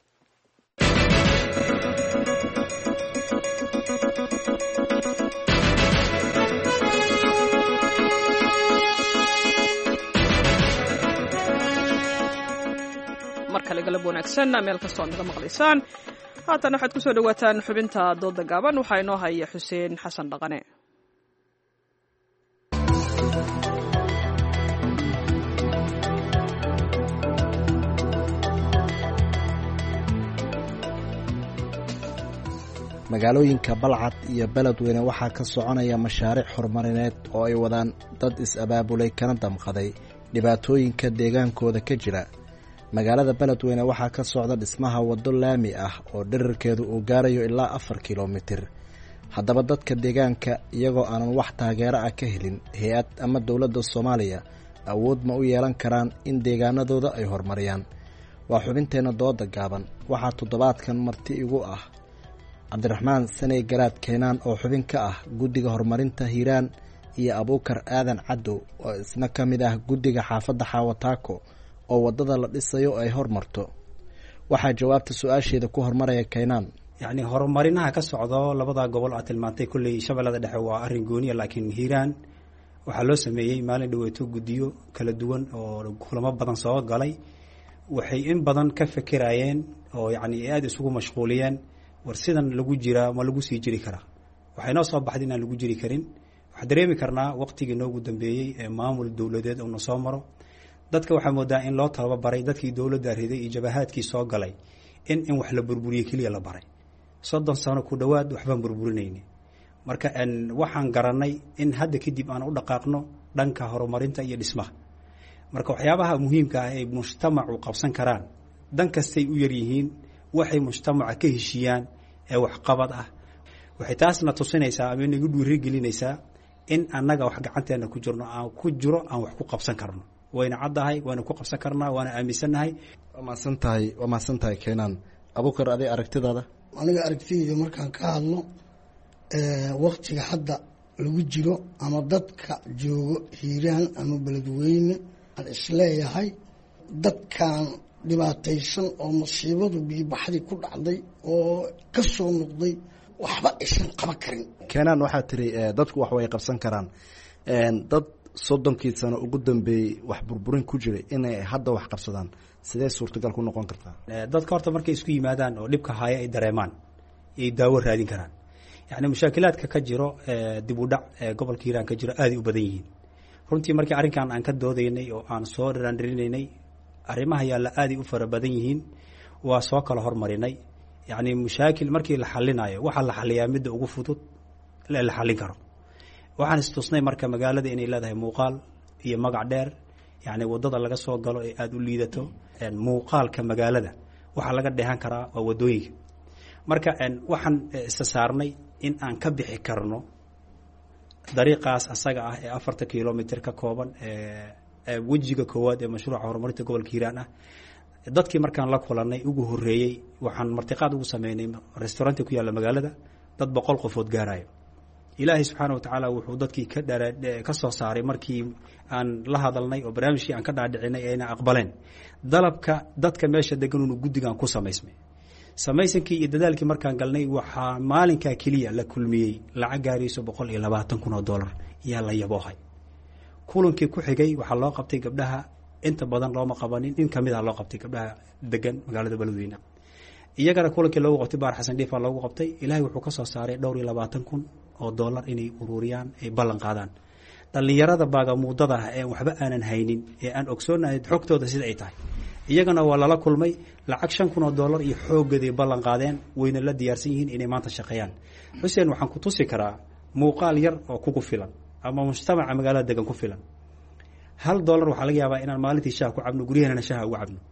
mar kale galab wanaagsan meel kastoo naga maqlaysaan. haatan waxaad kusoo dhawaataan xubinta dooda gaaban waxaa inoo haya xuseen xasan dhaqane. magaalooyinka balcad iyo beledweyne waxaa ka soconaya mashaariic horumarineed oo ay wadaan dad is-abaabulay kana damqaday dhibaatooyinka deegaankooda ka jira. magaalada beledweyne waxaa ka socda dhismaha waddo laami ah oo dherarkeedu uu gaarayo ilaa afar kilomitir. haddaba dadka deegaanka iyagoo aanan wax taageero ah ka helin hay-ad ama dowladda soomaaliya awood ma u yeelan karaan in deegaanadooda ay horumariyaan? waa xubinteenna dooda gaaban. waxaa toddobaadkan marti igu ah cabdiraxmaan saney garaad keenaan oo xubin ka ah guddiga horumarinta hiiraan iyo abuukar aadan caddow oo isna ka mid ah guddiga xaafadda xaawataako oo waddada la dhisayo ay hormarto. waxaa jawaabta su-aasheeda ku hormaraya keenaan. yacni horumarinaha ka socdo labada gobol aad tilmaantay kolley shabeellada dhexe waa arrin gooniya, laakiin hiiraan waxaa loo sameeyey maalin dhaweeto guddiyo kala duwan oo kulamo badan soo galay. waxay in badan ka fekerayeen oo yacni aada isugu mashquuliyeen war sidan lagu jiraa ma lagu sii jiri karaa. waxay noo soo baxday inaan lagu jiri karin. waxaan dareemi karnaa waqtigii noogu dambeeyey ee maamul dowladeed uuna soo maro dadka waxaa moodaa in loo tababaray dadkii dowladda riday iyo jabahaadkii soo galay in in wax la burburiye keliya la baray. soddon sano ku dhowaad waxbaan burburinayni marka waxaan garanay in hadda kadib aan u dhaqaaqno dhanka horumarinta iyo dhismaha marka waxyaabaha muhiimka ah ay mujtamacu qabsan karaan dan kastay u yaryihiin waxay mujtamaca ka heshiiyaan ee waxqabad ah waxay taasna tusinaysaa ama nagu dhiirigelinaysaa in annaga wax gacanteena ku jirno aan ku jiro aan wax ku qabsan karno wayna caddahay waana ku qabsan karnaa waana aaminsannahay waa mahadsan tahay waa mahadsan tahay keenaan abuukar aday aragtidaada aniga aragtidayda markaan ka hadlo waktiga hadda lagu jiro ama dadka joogo hiiraan ama beledweyne aan isleeyahay dadkan dhibaataysan oo masiibadu biibaxdii ku dhacday oo ka soo noqday waxba aysan qaban karin keenaan waxaa tiri dadku wax way qabsan karaan dad soddonkii sano ugu dambeeyey wax burburin ku jiray inay hadda wax qabsadaan sidee suurtagal ku noqon kartaa dadka horta markay isku yimaadaan oo dhibka haya ay dareemaan ay daawo raadin karaan yacni mushaakilaadka ka jiro dib u dhac ee gobolka hiiraan ka jiro aaday u badan yihiin runtii markii arrinkan aan ka doodaynay oo aan soo dhiraandhirinaynay arrimaha yaalla aaday u fara badan yihiin waa soo kala hormarinay yacni mushaakil markii la xalinayo waxaa la xaliyaa midda ugu fudud la xallin karo waxaan istusnay marka magaalada inay leedahay muuqaal iyo magac dheer yacni waddada laga soo galo ee aada u liidato muuqaalka magaalada waxaa laga dheehan karaa waa waddooyinka marka waxaan isa saarnay in aan ka bixi karno dariiqaas asaga ah ee afartan kilomitr ka kooban ee wejiga koowaad ee mashruuca horumarinta gobolka hiiraan ah dadkii markaan la kulanay ugu horeeyey waxaan martiqaad ugu sameynay restauranta ku yaalla magaalada dad boqol qofood gaarayo ilaahay subxaana watacaala wuxuu dadkii ka dha ka soo saaray markii aan la hadalnay oo barnaamijkii aan ka dhaadhicinay ayna aqbaleen dalabka dadka meesha degan unu guddigaan ku samaysmay samaysankii iyo dadaalkii markaan galnay waxaa maalinkaa keliya la kulmiyey lacag gaarayso boqol iyo labaatan kun oo dollar yaa la yaboohay kulankii ku xigay waxaa loo qabtay gabdhaha inta badan looma qabanin in kamid ah loo qabtay gabdhaha degan magaalada beledweyne iyagana kulankii loogu qabtay baar xasan dhiifaa loogu qabtay ilaahay wuxuu ka soo saaray dhowr iyo labaatan kun oo dollar inay ururiyaan ay ballan qaadaan dhallinyarada baagamuudada ah ee waxba aanan haynin ee aan ogsoonahay xogtooda sida ay tahay iyagana waa lala kulmay lacag shan kun oo dollar iyo xooggeeday ballan qaadeen wayna la diyaarsan yihiin inay maanta shaqeeyaan xuseen waxaan ku tusi karaa muuqaal yar oo kugu filan ama mujtamaca magaalada degan ku filan hal dollar waxaa laga yaabaa inaan maalintii shaha ku cabno guryahanana shaha uga cabno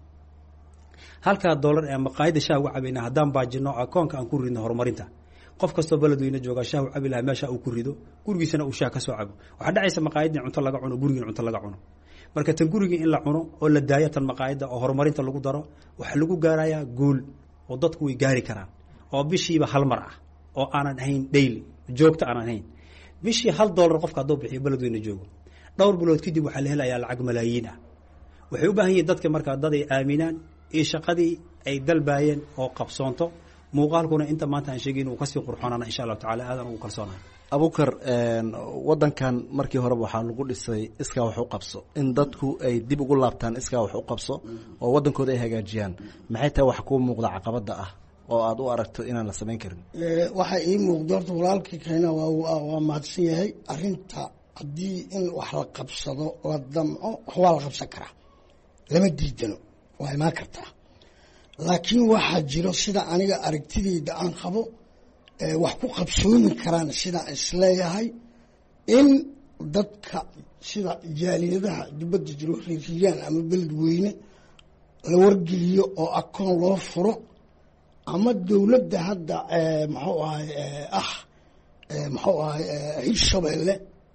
halkaa dollar ee maqaayadda shaha uga cabayna haddaan baajino akoonka aan ku ridno horumarinta qof kastoo beledweyne joogaa shaha u cabi lahaa meesha uu ku rido gurigiisana uu shaha ka soo cabo waxaa dhacaysa maqaayadii cunto laga cuno gurigiina cunto laga cuno marka tan gurigii in la cuno oo la daayo tan maqaayadda oo horumarinta lagu daro waxaa lagu gaarayaa guul oo dadku way gaari karaan oo bishiiba hal mar ah oo aanan ahayn daily joogto aanan ahayn bishii hal dollar qofka hadduu bixiyo beledweyne joogo dhowr bilood kadib waxaa la helayaa lacag malaayiin ah waxay u baahan yihiin dadka markaa dad ay aaminaan iyo shaqadii ay dalbaayeen oo qabsoonto muuqaalkuna inta maanta aan sheegay inuu kasii qurxoonana insha allahu tacala aadan ugu kalsoonahay abuukar wadankan markii horeba waxaa lagu dhisay iskaa wax u qabso in dadku ay dib ugu laabtaan iskaa wax u qabso oo wadankooda ay hagaajiyaan maxay tahay wax kuu muuqda caqabada ah oo aada u aragto inaan la samayn karin waxaa ii muuqda horta walaalkii keena waa mahadsan yahay arinta haddii in wax la qabsado la damco waa la qabsan karaa lama diidano waa imaan kartaa laakiin waxaa jiro sida aniga aragtidayda aan qabo wax ku qabsoomi karaan sidaan isleeyahay in dadka sida jaaliyadaha dibadda jiro riiriyaan ama beledweyne la wargeliyo oo akoon loo furo ama dowladda hadda muxuu ahay ah muxuu ahay hirshabeelle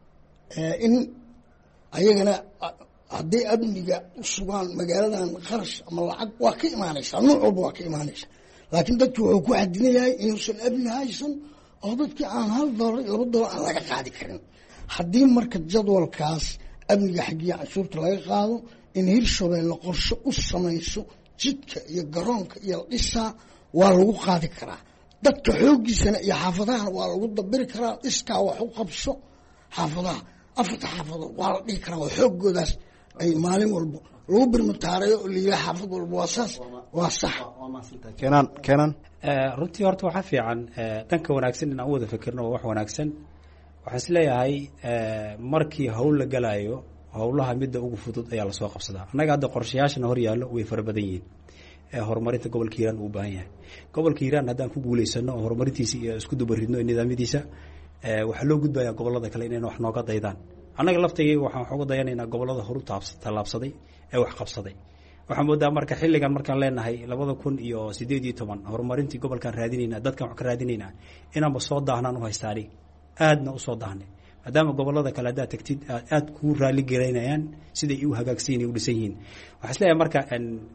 in ayagana hadday amniga u sugaan magaaladan qarash ama lacag waa ka imaanaysaa nooc walba waa ka imaanaysaa laakiin dadki wuxuu ku xadinayahay inuusan amni haysan oo dadkii aan hal dolar laba dolar aan laga qaadi karin haddii marka jadwalkaas amniga xaggiya canshuurta laga qaado in hirshabeelle qorshe u samayso jidka iyo garoonka iyo dhisaa waa lagu qaadi karaa dadka xooggiisana iyo xaafadahana waa lagu dabiri karaa dhiskaa wax u qabso xaafadaha afarta xaafadood waa la dhihi karaa waa xooggoodaas ay maalin walba lagu birmataareeyo oo layidhaha xaafad walba waa saas waa sax keenaan keenaan runtii horta waxaa fiican dhanka wanaagsan in aan u wada fikirno waa wax wanaagsan waxaan isleeyahay markii hawl la galayo howlaha midda ugu fudud ayaa lasoo qabsadaa annaga hadda qorshayaashana hor yaallo way fara badan yihiin ee horumarinta gobolka hiiraan uu baahan yahay gobolka hiiraan haddaan ku guulaysano oo horumarintiisa iyo isku dubaridno nidaamyadiisa waxaa loo gudbayaa gobolada kale inayna wax nooga daydaan annaga laftigii waxaan wax uga dayanaynaa gobolada horu tallaabsaday ee wax qabsaday waxaan moodaa marka xilligan markaan leenahay labada kun iyo sideed iyo toban horumarintii gobolkaan raadinaynaa dadkaan wax ka raadinaynaa inaanba soo daahnaan u haystaani aadna u soo daahnay maadaama gobolada kale haddaad tagtid aad kuu raali garaynayaan siday u hagaagsan u dhisan yihiin waxaa is leeyahay marka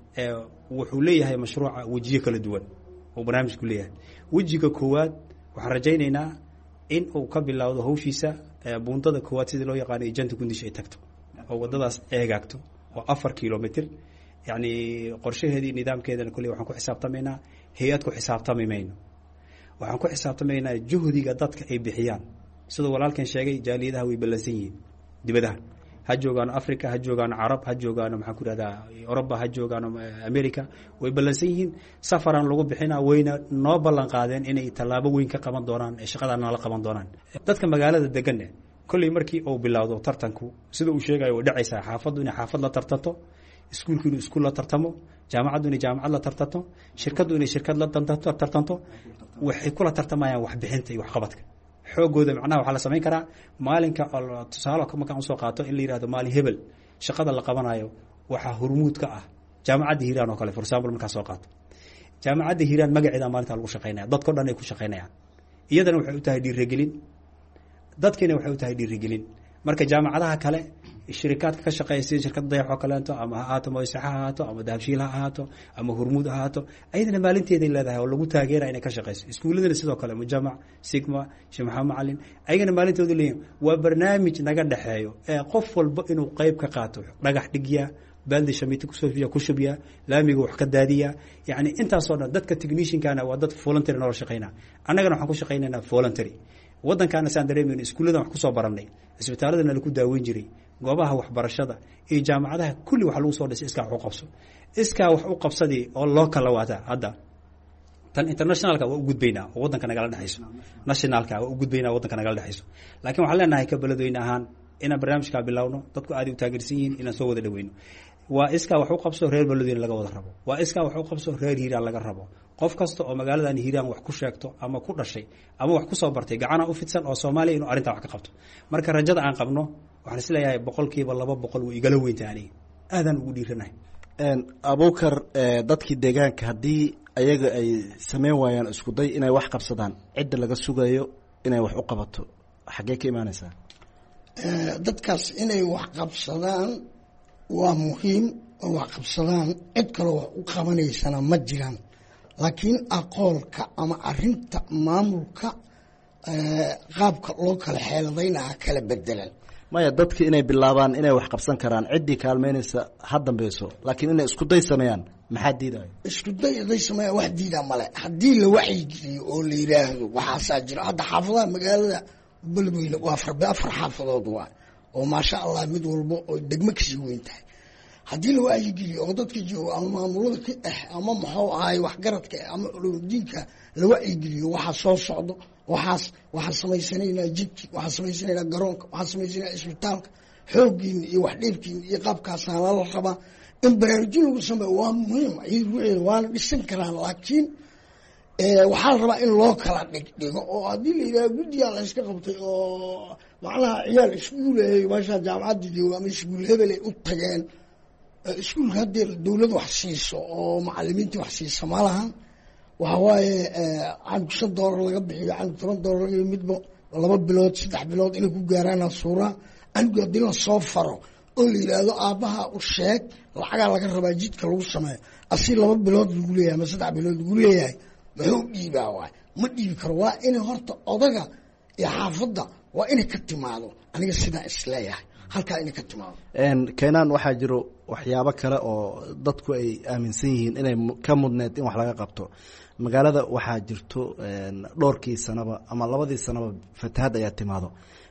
wuxuu leeyahay mashruuca wejiyo kala duwan oo barnaamijku leeyahay wejiga koowaad waxaan rajaynaynaa in uu ka bilowdo hawshiisa buundada koowaad sidii loo yaqaano ijanta kundish ay tagto oo wadadaas eegaagto oo afar kilomitr yacni qorshaheedii nidaamkeedana kolley waxaan ku xisaabtamaynaa hay-ad ku xisaabtami mayno waxaan ku xisaabtamaynaa juhdiga dadka ay bixiyaan siduu walaalkan sheegay jaaliyadaha way ballansan yihiin dibadaha ha joogaano africa ha joogaano carab ha joogaano maxaan ku ihahdaa oroba ha joogaano america way ballansan yihiin safaran lagu bixinaa wayna noo ballan qaadeen inay tallaabo weyn ka qaban doonaan ee shaqadaa nala qaban doonaan dadka magaalada deganne kolley markii uu bilowdo tartanku sida uu sheegayo way dhacaysaa xaafaddu inay xaafad la tartanto iskuulku inuu iskuul la tartamo jaamacaddu inay jaamacad la tartanto shirkaddu inay shirkad la tartanto waxay kula tartamayaan waxbixinta iyo waxqabadka xoogooda macnaha waxaa la samayn karaa maalinka tusaale markaan usoo qaato in la yihahdo maalin hebel shaqada la qabanayo waxaa hormuud ka ah jaamacadda hiiraan oo kale for example markaa soo qaato jaamacadda hiiraan magaceeda maalintaa lagu shaqaynaya dadkao dhan ay ku shaqaynayaan iyadana waxay u tahay dhiirigelin dadkiina waxay u tahay dhiirigelin marka jaamacadaha kale shirikaadka ka shaqeeya sida shirkadda dayax oo kaleeto ama ha ahaato moysaxa ha ahaato ama dahabshiil ha ahaato ama hormuud ha ahaato ayadana maalinteeday leedahay oo lagu taageera inay ka shaqeyso iskuuladana sidoo kale mujamac sigma sheekh maxamed macalin ayagana maalintooda leeyihin waa barnaamij naga dhexeeyo ee qof walba inuu qeyb ka qaato dhagax dhigya baaldi shamiito kusoofiya ku shubya laamiga wax ka daadiya yacni intaasoo dhan dadka techniciankana waa dad voluntary noola shaqeynaa annagana waxaan ku shaqaynaynaa voluntary waddankaana saan dareemayno iskuulladan wax kusoo barannay cisbitaaladana lagu daaweyn jiray goobaha waxbarashada iyo jaamacadaha kulli waxa lagu soo dhisay iskaa wax u qabso iskaa wax u qabsadii oo loo kala waata hadda tan internationalka waa u gudbaynaa oo waddanka nagala dhexayso nationalka waa u gudbaynaa waddanka nagala dhexayso laakiin waxaan leenahay ka beledweyne ahaan inaan barnaamijkaa bilowno dadku aaday u taageersan yihiin inaan soo wada dhaweyno waa iskaa wax u qabso reer beledweyne laga wada rabo waa iskaa wax u qabso reer hiiraan laga rabo qof kasta oo magaaladan hiiraan wax ku sheegto ama ku dhashay ama wax ku soo bartay gacana u fidsan oo soomaaliya inuu arrintaa wax ka qabto marka rajada aan qabno waxaan is leeyahay boqolkiiba laba boqol wuu igala weynta aniga aadaan ugu dhiiranahay abuukar dadkii deegaanka haddii ayaga ay sameyn waayaan isku day inay wax qabsadaan cidda laga sugayo inay wax u qabato xaggee ka imaanaysaa dadkaas inay wax qabsadaan waa muhiim oo wax qabsadaan cid kaloo wax u qabanaysana ma jiraan laakiin aqoolka ama arinta maamulka qaabka loo kala xeeladaynaha kala bedelan maya dadka inay bilaabaan inay wax qabsan karaan ciddii kaalmeynaysa ha dambeyso laakiin inay isku day sameeyaan maxaa diidayo isku day haday sameeyaan wax diidaa male haddii la wacyigeliyo oo la yidhaahdo waxaasaa jira hadda xaafadaha magaalada beledweyne waa afar afar xaafadood waa oo maasha allah mid walba oo degmo kasii weyn tahay haddii la wacyigeliyo oo dadka joogo ama maamulada ka ah ama muxuu ahay waxgaradka ama ulumadiinka la wacyigeliyo waxaa soo socdo waxaas waxaan samaysanaynaa jidki waxaan samaysanaynaa garoonka waxaan samaysanaynaa isbitaalka xooggiina iyo wax dheefkiina iyo qaabkaasaan lala rabaa in baraarujin lagu sameeyo waa muhiim ciid ruuxeeda waana dhisan karaan laakiin waxaa la rabaa in loo kala dhigdhigo oo haddii la yidhaha guddigaa la iska qabtay oo macnaha ciyaal iskuuleey meeshaa jaamacadda jooga ama iskuul hebel ay u tageen iskuulka haddee dawlad wax siiso oo macalimiintii wax siisa malahan waxa waaye canug shan doolar laga bixiyo canug toban doolar iyo midba laba bilood saddex bilood inay ku gaaraana suuraa canuga haddii lasoo faro oo la yidhaahdo aabbaha u sheeg lacagaa laga rabaa jidka lagu sameeyo asi laba bilood lagu leeyahay ama saddex bilood lagu leeyahay muxuu dhiibaa waay ma dhiibi karo waa inay horta odaga iyo xaafadda waa inay ka timaado aniga sidaa isleeyahay halkaa inay ka timaado keenaan waxaa jiro waxyaabo kale oo dadku ay aaminsan yihiin inay ka mudneed in wax laga qabto magaalada waxaa jirto dhowrkii sanaba ama labadii sanaba fatahaad ayaa timaado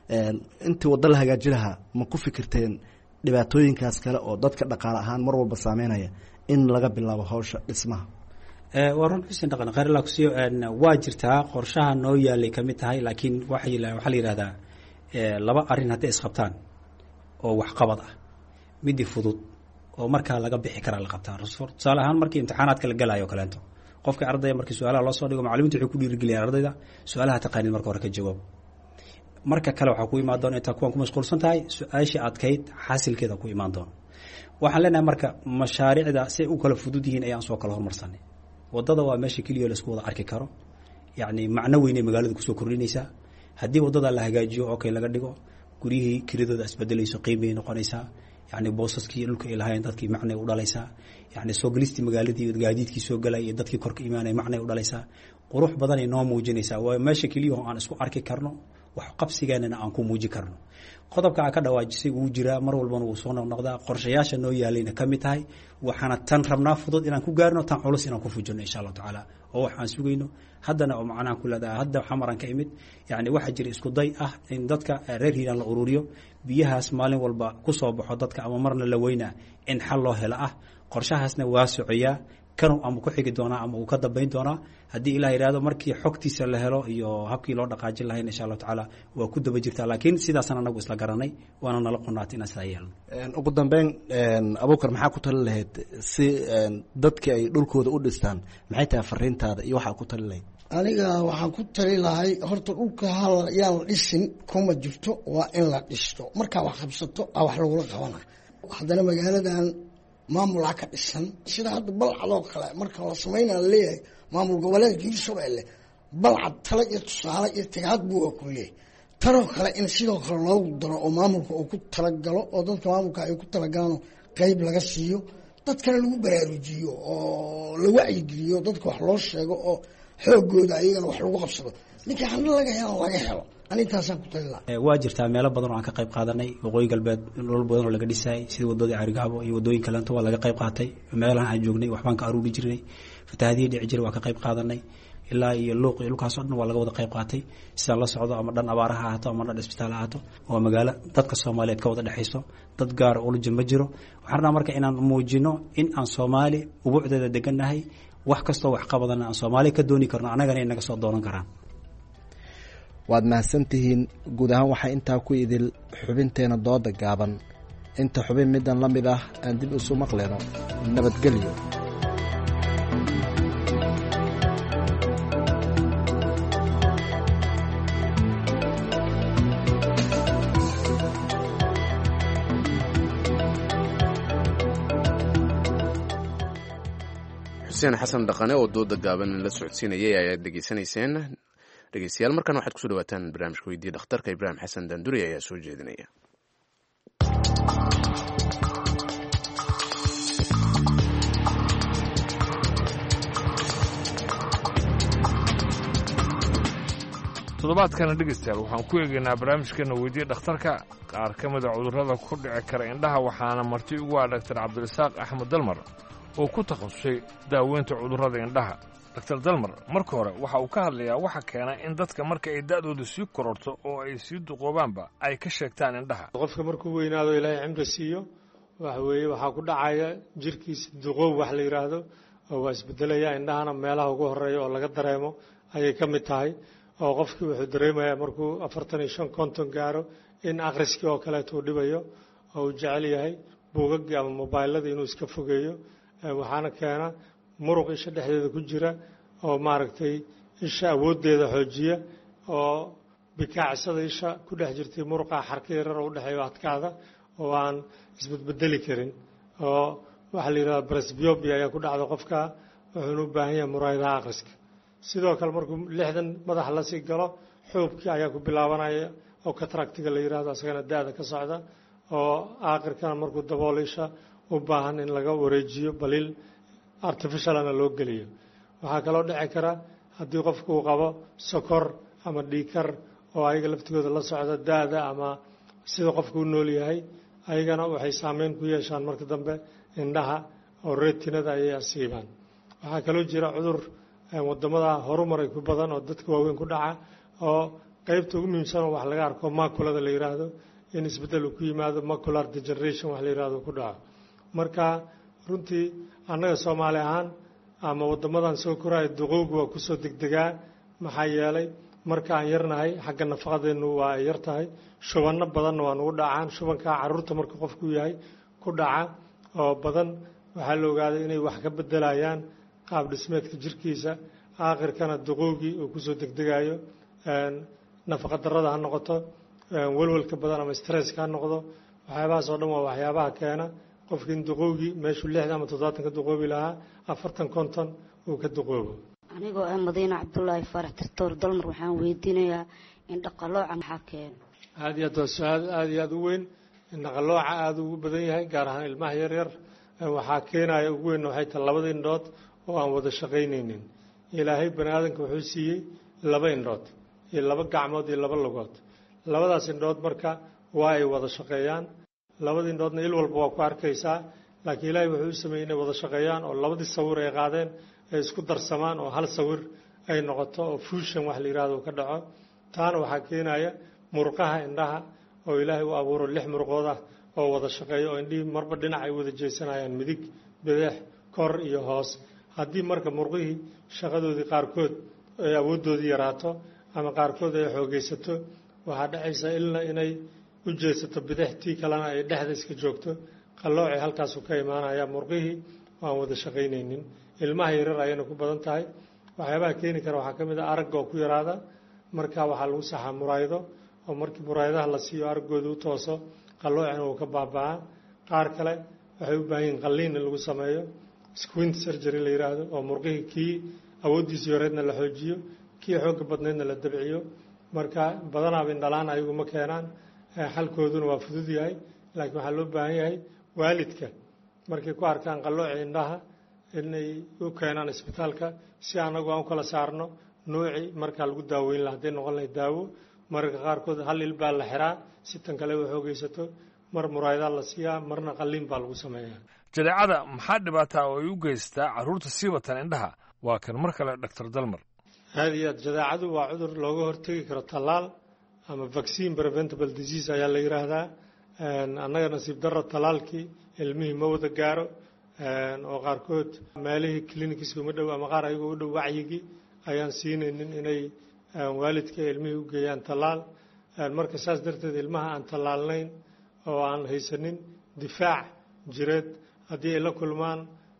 intii waddo la hagaaji lahaa ma ku fikirteen dhibaatooyinkaas kale oo dadka dhaqaale ahaan mar walba saameynaya in laga bilaabo hawsha dhismaha waa run xuseen dhaqan khayr kusiyo waa jirtaa qorshaha noo yaalay kamid tahay laakiin waxaa la yihahdaa laba arin hadday isqabtaan oo waxqabad ah midii fudud oo markaa laga bixi karaa la qabtaa tusaale ahaan markii imtixaanaadka la galayo kaleento qofka ardayga markii su-aalaha loo soo dhigo macalimiintu waxay ku dhiirigeliyaan ardayda su-aalaha taqaanid marka hore ka jawaab marka kale waxaa ku imaan doona intaa kuwan ku mashquulsan tahay su-aashii adkayd xaasilkeeda ku imaan doono waxaan leenahay marka mashaariicda si ay u kala fudud yihiin ayaan soo kala hormarsanay wadada waa meesha keliya laisku wada arki karo yacni macno weynay magaalada kusoo kordhinaysaa haddii wadada la hagaajiyo oo kale laga dhigo guryihii kiradooda isbedelayso qiimay noqonaysaa yacni boosaskii dhulka ay lahaayeen dadkii macnay u dhalaysaa yacni soo gelistii magaaladii iyo gaadiidkii soo galay iyo dadkii korka imaanaya macnay u dhalaysaa qurux badanay noo muujinaysaa waa meesha keliya oo aan isku arki karno wax qabsigeenana aan ku muuji karno qodobka aan ka dhawaajisay wuu jiraa mar walbana wuu soo noqnoqdaa qorshayaasha noo yaalayna ka mid tahay waxaana tan rabnaa fudud inaan ku gaarno tan culus inaan ku fujino insha allahu tacaala oo waxaan sugayno haddana oo macnaha ku leedahay hadda xamaran ka imid yacni waxaa jira isku day ah in dadka reer hiiraan la ururiyo biyahaas maalin walba ku soo baxo dadka ama marna la weynaa in xal loo helo ah qorshahaasna waa socoyaa kanu ama ku xigi doonaa ama uu ka dambayn doonaa haddii ilaah yidhaahdo markii xogtiisa la helo iyo habkii loo dhaqaajin lahayn insha allahu tacaala waa ku daba jirtaa laakiin sidaasaan anagu isla garanay waana nala qunaatay inaan sidaa yeelno ugu dambeyn abuukar maxaa ku tali lahayd si dadkii ay dhulkooda u dhistaan maxay tahay fariintaada iyo waxaa ku tali lahayd aniga waxaan ku tali lahay horta dhulka hal yaan la dhisin kuma jirto waa in la dhisto markaa wax qabsato a wax lagula qabana haddana magaaladan maamulaa ka dhisan sida hadda balcadoo kale marka la sameynaa laleeyahay maamul goboleedka hirshabelle balcad tala iyo tusaale iyo tagaad buu ku leeyahay tanoo kale in sidoo kale loogu daro oo maamulka uu ku talagalo oo dadka maamulka ay ku talagaano qeyb laga siiyo dadkana lagu baraarujiyo oo la wacyigeliyo dadka wax loo sheego oo xoogooda ayagana wax lagu qabsado ninka hana laga helo laga helo anintaasaan ku tali lahaa waa jirtaa meelo badan oo aan ka qayb qaadanay waqooyi galbeed dhul badan oo laga dhisayay sida wadadii Carigaabo iyo wadooyin kaleento waa laga qayb qaatay meelaha aan joognay waxbaan ka aruuri jirnay fatahaadii dhici jiray waa ka qayb qaadanay ilaa iyo luuq iyo dhulkaas oo dhan waa laga wada qayb qaatay sidaan la socdo ama dhan abaaraha ahaato ama dhan isbitaal ahaato waa magaalo dadka Soomaaliyeed ka wada dhexayso dad gaar oo lajin ma jiro waxaan rabnaa marka inaan muujino in aan Soomaali ubuucdeeda degannahay wax kastoo wax qabadana aan Soomaali ka dooni karno anagana inaga soo doonan karaan waad mahadsantihiin guud ahaan waxaa intaa ku idil xubinteena dooda gaaban inta xubin midan la mid ah aan dib isu maqleno nabadgelyo xuseen xasan dhaqane oo dooda gaaban la socodsiinayay ayaad dhegaysanayseen dhegeystayaal markan waxaad kusoo dhawaataan barnaamijka weydiiya dhakhtarka ibraahim xasan daanduri ayaa soo jeedinaya toddobaadkana dhegeystayaal waxaan ku eegaynaa barnaamijkeena weydiiya dhakhtarka qaar ka mida cudurrada ku dhici kara indhaha waxaana marti ugu ah dhaktar cabdirasaaq axmed dalmar oo ku takhasusay daaweynta cudurrada indhaha daktar dalmar marka hore waxa uu ka hadlayaa waxa keena in dadka marka ay da'dooda sii kororto oo ay sii duqoobaanba ay ka sheegtaan indhaha qofka markuu weynaado ilaahay cimri siiyo waxa weeye waxaa ku dhacaya jirkiisa duqoob wax la yidhaahdo oo waa isbedelaya indhahana meelaha ugu horeeya oo laga dareemo ayay ka mid tahay oo qofkii wuxuu dareemayaa markuu afartan iyo shan konton gaaro in akhriskii oo kaleeto uu dhibayo oo uu jecel yahay buugaggii ama mobaylladii inuu iska fogeeyo waxaana keena muruq isha dhexdeeda ku jira oo maaragtay isha awooddeeda xoojiya oo bikaacsada isha ku dhex jirtay muruqa xarka yarar oo u dhexeeyo adkaada oo aan isbedbedeli karin oo waxaa la yidhahdaa presbyopia ayaa ku dhacda qofka wuxuuna u baahan yahay muraayadaha akhriska sidoo kale markuu lixdan madax la sii galo xuubkii ayaa ku bilaabanaya oo kataractiga la yidhahdo asagana da-da ka socda oo aakhirkana markuu daboolo isha u baahan in laga wareejiyo baliil artificialana loo geliyo waxaa kaloo dhici kara haddii qofku uu qabo sokor ama dhiikar oo ayaga laftigooda la socda da-da ama sida qofku u nool yahay ayagana waxay saameyn ku yeeshaan marka dambe indhaha oo retinada ayay asiibaan waxaa kaloo jira cudur wadamada horumaray ku badan oo dadka waaweyn ku dhaca oo qeybta ugu muhiimsan oo wax laga arko maculada la yidhaahdo in isbeddel uu ku yimaado macular degeneration wax la yidhahdo ku dhaco marka runtii annaga soomaali ahaan ama waddamadan soo koraya duqowgu waa kusoo degdegaa maxaa yeelay marka aan yarnahay xagga nafaqadeennu waa ay yar tahay shubanno badanna waa nugu dhacaan shubankaa carruurta marka qofku yahay ku dhaca oo badan waxaa la ogaaday inay wax ka beddelayaan qaab dhismeedka jirkiisa aakhirkana duqowgii uu kusoo degdegayo nafaqa darrada ha noqoto welwelka badan ama stresska ha noqdo waxyaabahaas oo dhan waa waxyaabaha keena qofka in duqowgii meeshuu lixdan ama toddobaatan ka duqoobi lahaa afartan konton uu ka duqoobo anigoo ah madiina cabdullaahi faarax tirtoor dalmar waxaan weydiinayaa in dhaqalooca maxaa keena aada iyo aad waa su-aal aada iyo aada u weyn in dhaqalooca aada ugu badan yahay gaar ahaan ilmaha yaryar waxaa keenaya ugu weyn waxay tahay labada indhood oo aan wada shaqaynaynin ilaahay bani aadanka wuxuu siiyey laba indhood iyo laba gacmood iyo laba lugood labadaas indhood marka waa ay wada shaqeeyaan labada indhoodna il walba waa ku arkaysaa laakiin ilaahay wuxuu u sameeyey inay wada shaqeeyaan oo labadii sawir ay qaadeen ay isku darsamaan oo hal sawir ay noqoto oo fusion wax la yidhahdo ka dhaco taana waxaa keenaya murqaha indhaha oo ilaahay u abuuro lix murqood ah oo wada shaqeeyo oo indhihii marba dhinac ay wada jeesanayaan midig bidix kor iyo hoos haddii marka murqihii shaqadoodii qaarkood ay awooddoodii yaraato ama qaarkood ay xoogaysato waxaa dhacaysa ilna inay u jeesato bidix tii kalena ay dhexda iska joogto qalloocay halkaasu ka imaanaya murqihii waan wada shaqaynaynin ilmaha yarar ayayna ku badan tahay waxyaabaha keeni kara waxaa ka mid ah aragga oo ku yaraada marka waxaa lagu saxaa muraayado oo markii muraayadaha la siiyo araggooda u tooso qalloocina uu ka baaba'aa qaar kale waxay u baahan yihin qalliin in lagu sameeyo squint surgery la yidhaahdo oo murqihii kii awooddiisii horeedna la xoojiyo kii xoogga badneedna la dabciyo marka badanaaba indhalaan ayagu ma keenaan xalkooduna waa fudud yahay laakiin waxaa loo baahan yahay waalidka markay ku arkaan qallooci indhaha inay u keenaan isbitaalka si anagu aan u kala saarno nuuci markaa lagu daaweyn laha hadday noqon lahay daawo mararka qaarkood hal il baa la xiraa si tan kale u xoogaysato mar muraayadaa la siiyaa marna qalliin baa lagu sameeyaa jadeecada maxaa dhibaataa oo ay u geystaa carruurta siibatan indhaha waa kan mar kale doctor dalmar aada iyo aad jadeecadu waa cudur looga hortegi karo tallaal ama vaccine preventable disease ayaa la yidhaahdaa annaga nasiib darro tallaalkii ilmihii ma wada gaaro oo qaarkood meelihii clinikiska uma dhow ama qaar ayagoo u dhow wacyigii ayaan siinaynin inay waalidka ilmihii u geeyaan tallaal marka saas darteed ilmaha aan tallaalnayn oo aan haysanin difaac jireed haddii ay la kulmaan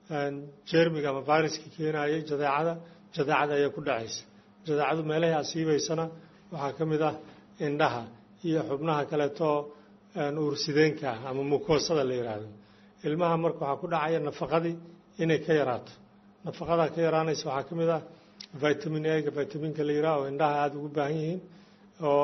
jermiga ama viruska keenayay jadeecada jadeecada ayaa ku dhacaysa jadeecadu meelahay asiibaysana waxaa ka mid ah indhaha iyo xubnaha kaleetoo uursideenka ah ama mukoosada la yidhaahdo ilmaha marka waxaa ku dhacaya nafaqadii inay ka yaraato nafaqadaa ka yaraanaysa waxaa ka mid ah vitamin a-ga vitaminka la yidhaha oo indhaha aada ugu baahan yihiin oo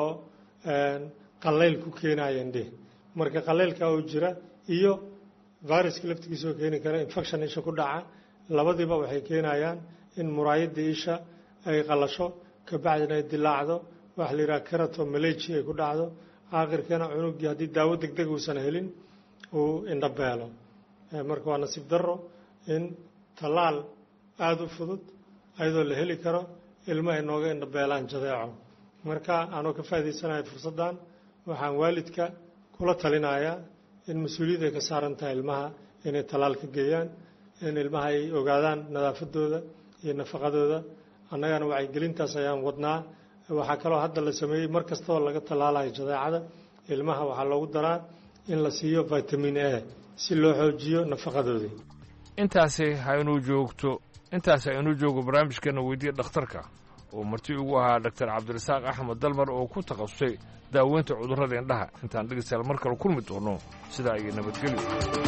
qallayl ku keenaya indhihi marka qallaylka oo jira iyo viruska laftigiisa oo keeni kara infection isha ku dhaca labadiiba waxay keenayaan in muraayadii isha ay qalasho kabacdina ay dilaacdo waxa la yidhaha keratomalaji ay ku dhacdo aakhirkeena cunugii haddii daawo deg deg uusan helin uu indhabeelo marka waa nasiib darro in tallaal aada u fudud ayadoo la heli karo ilmo ay nooga indhabeelaan jadeeco marka aanoo ka faa'idaysanayo fursaddan waxaan waalidka kula talinayaa in mas-uuliyad ay ka saaran tahay ilmaha inay tallaal ka geeyaan in ilmaha ay ogaadaan nadaafadooda iyo nafaqadooda annagana wacyigelintaas ayaan wadnaa waxaa kaloo hadda la sameeyey mar kastoo laga tallaalayo jadeecada ilmaha waxaa loogu daraa in la siiyo vitamin a si loo xoojiyo nafaqadoodii intaasi haynuu joogto intaasi aynuu joogo barnaamijkeena weydiya dhakhtarka oo marti ugu ahaa doctor cabdirasaaq axmed dalmar oo ku takhasusay daaweynta cudurrada indhaha intaan dhegeystayaal mar kale kulmi doono sidaa iyo nabadgelyo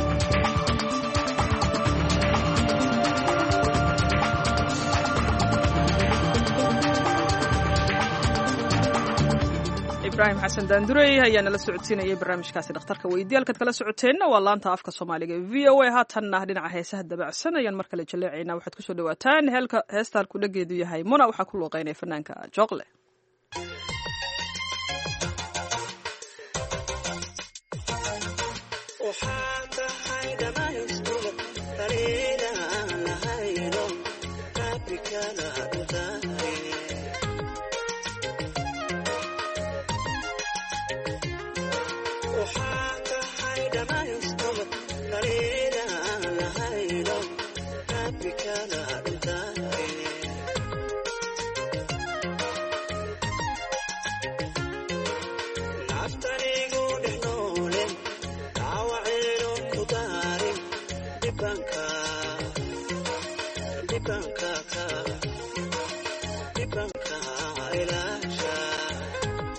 ibrahim xasan daandurey ayaa nala socodsiinayay barnaamijkaasi dhakhtarka weydiya halkaad kala socoteenna waa laanta afka soomaaliga ee v o a haatanna dhinaca heesaha dabacsan ayaan mar kale jaleecaynaa waxaad kusoo dhawaataan heelka heesta halku dhageedu yahay muna waxaa ku looqeynaya fanaanka jooqle Ibanka ilaasha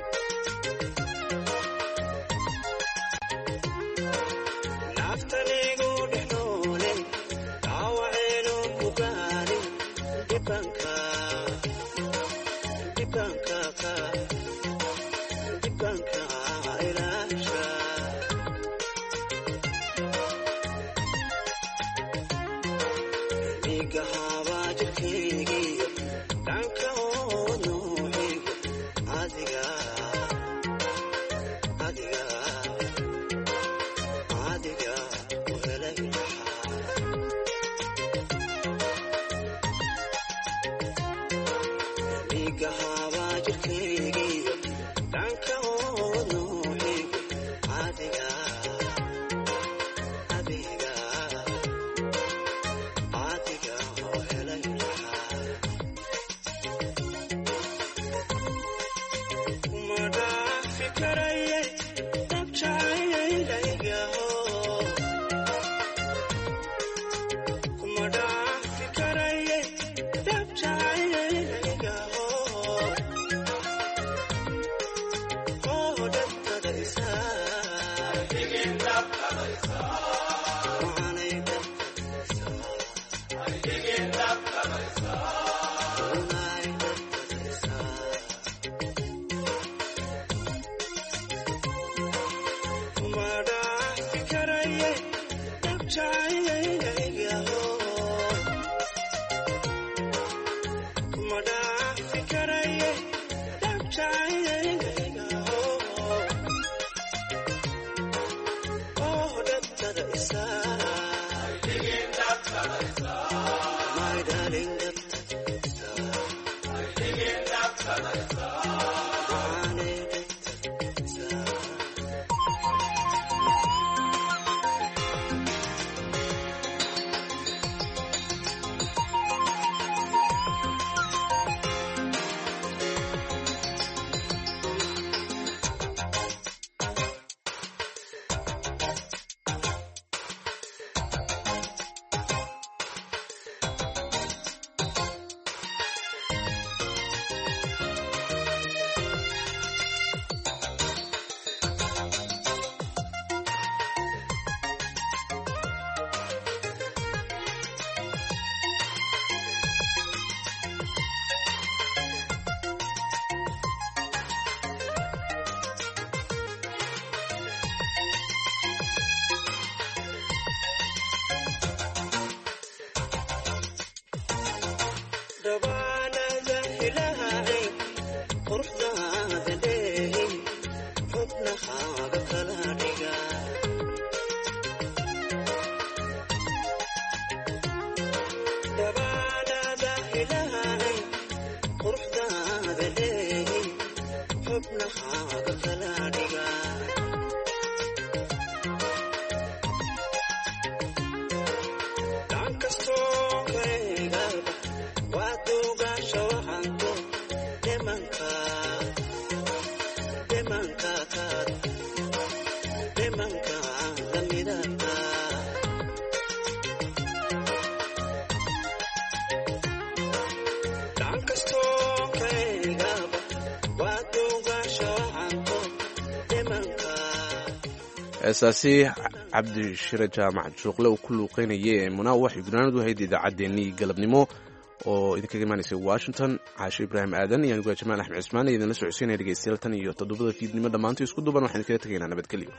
heesaasi cabdishire jaamac juuqle uu ku luuqeynayay ee munaa waxay gunaanadu ahayd idaacaddeenii galabnimo oo idinkaga imaanaysay washington caashe ibraahim aadan iyo aniguaa jamaal axmed cismaan ee idinla socodsiinaya dhegeystayaal tan iyo toddobada fiidnimo dhammaantii isku duban waxaan idinkaga tegaynaa nabadgelyo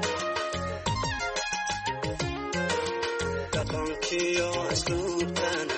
Yo, I stood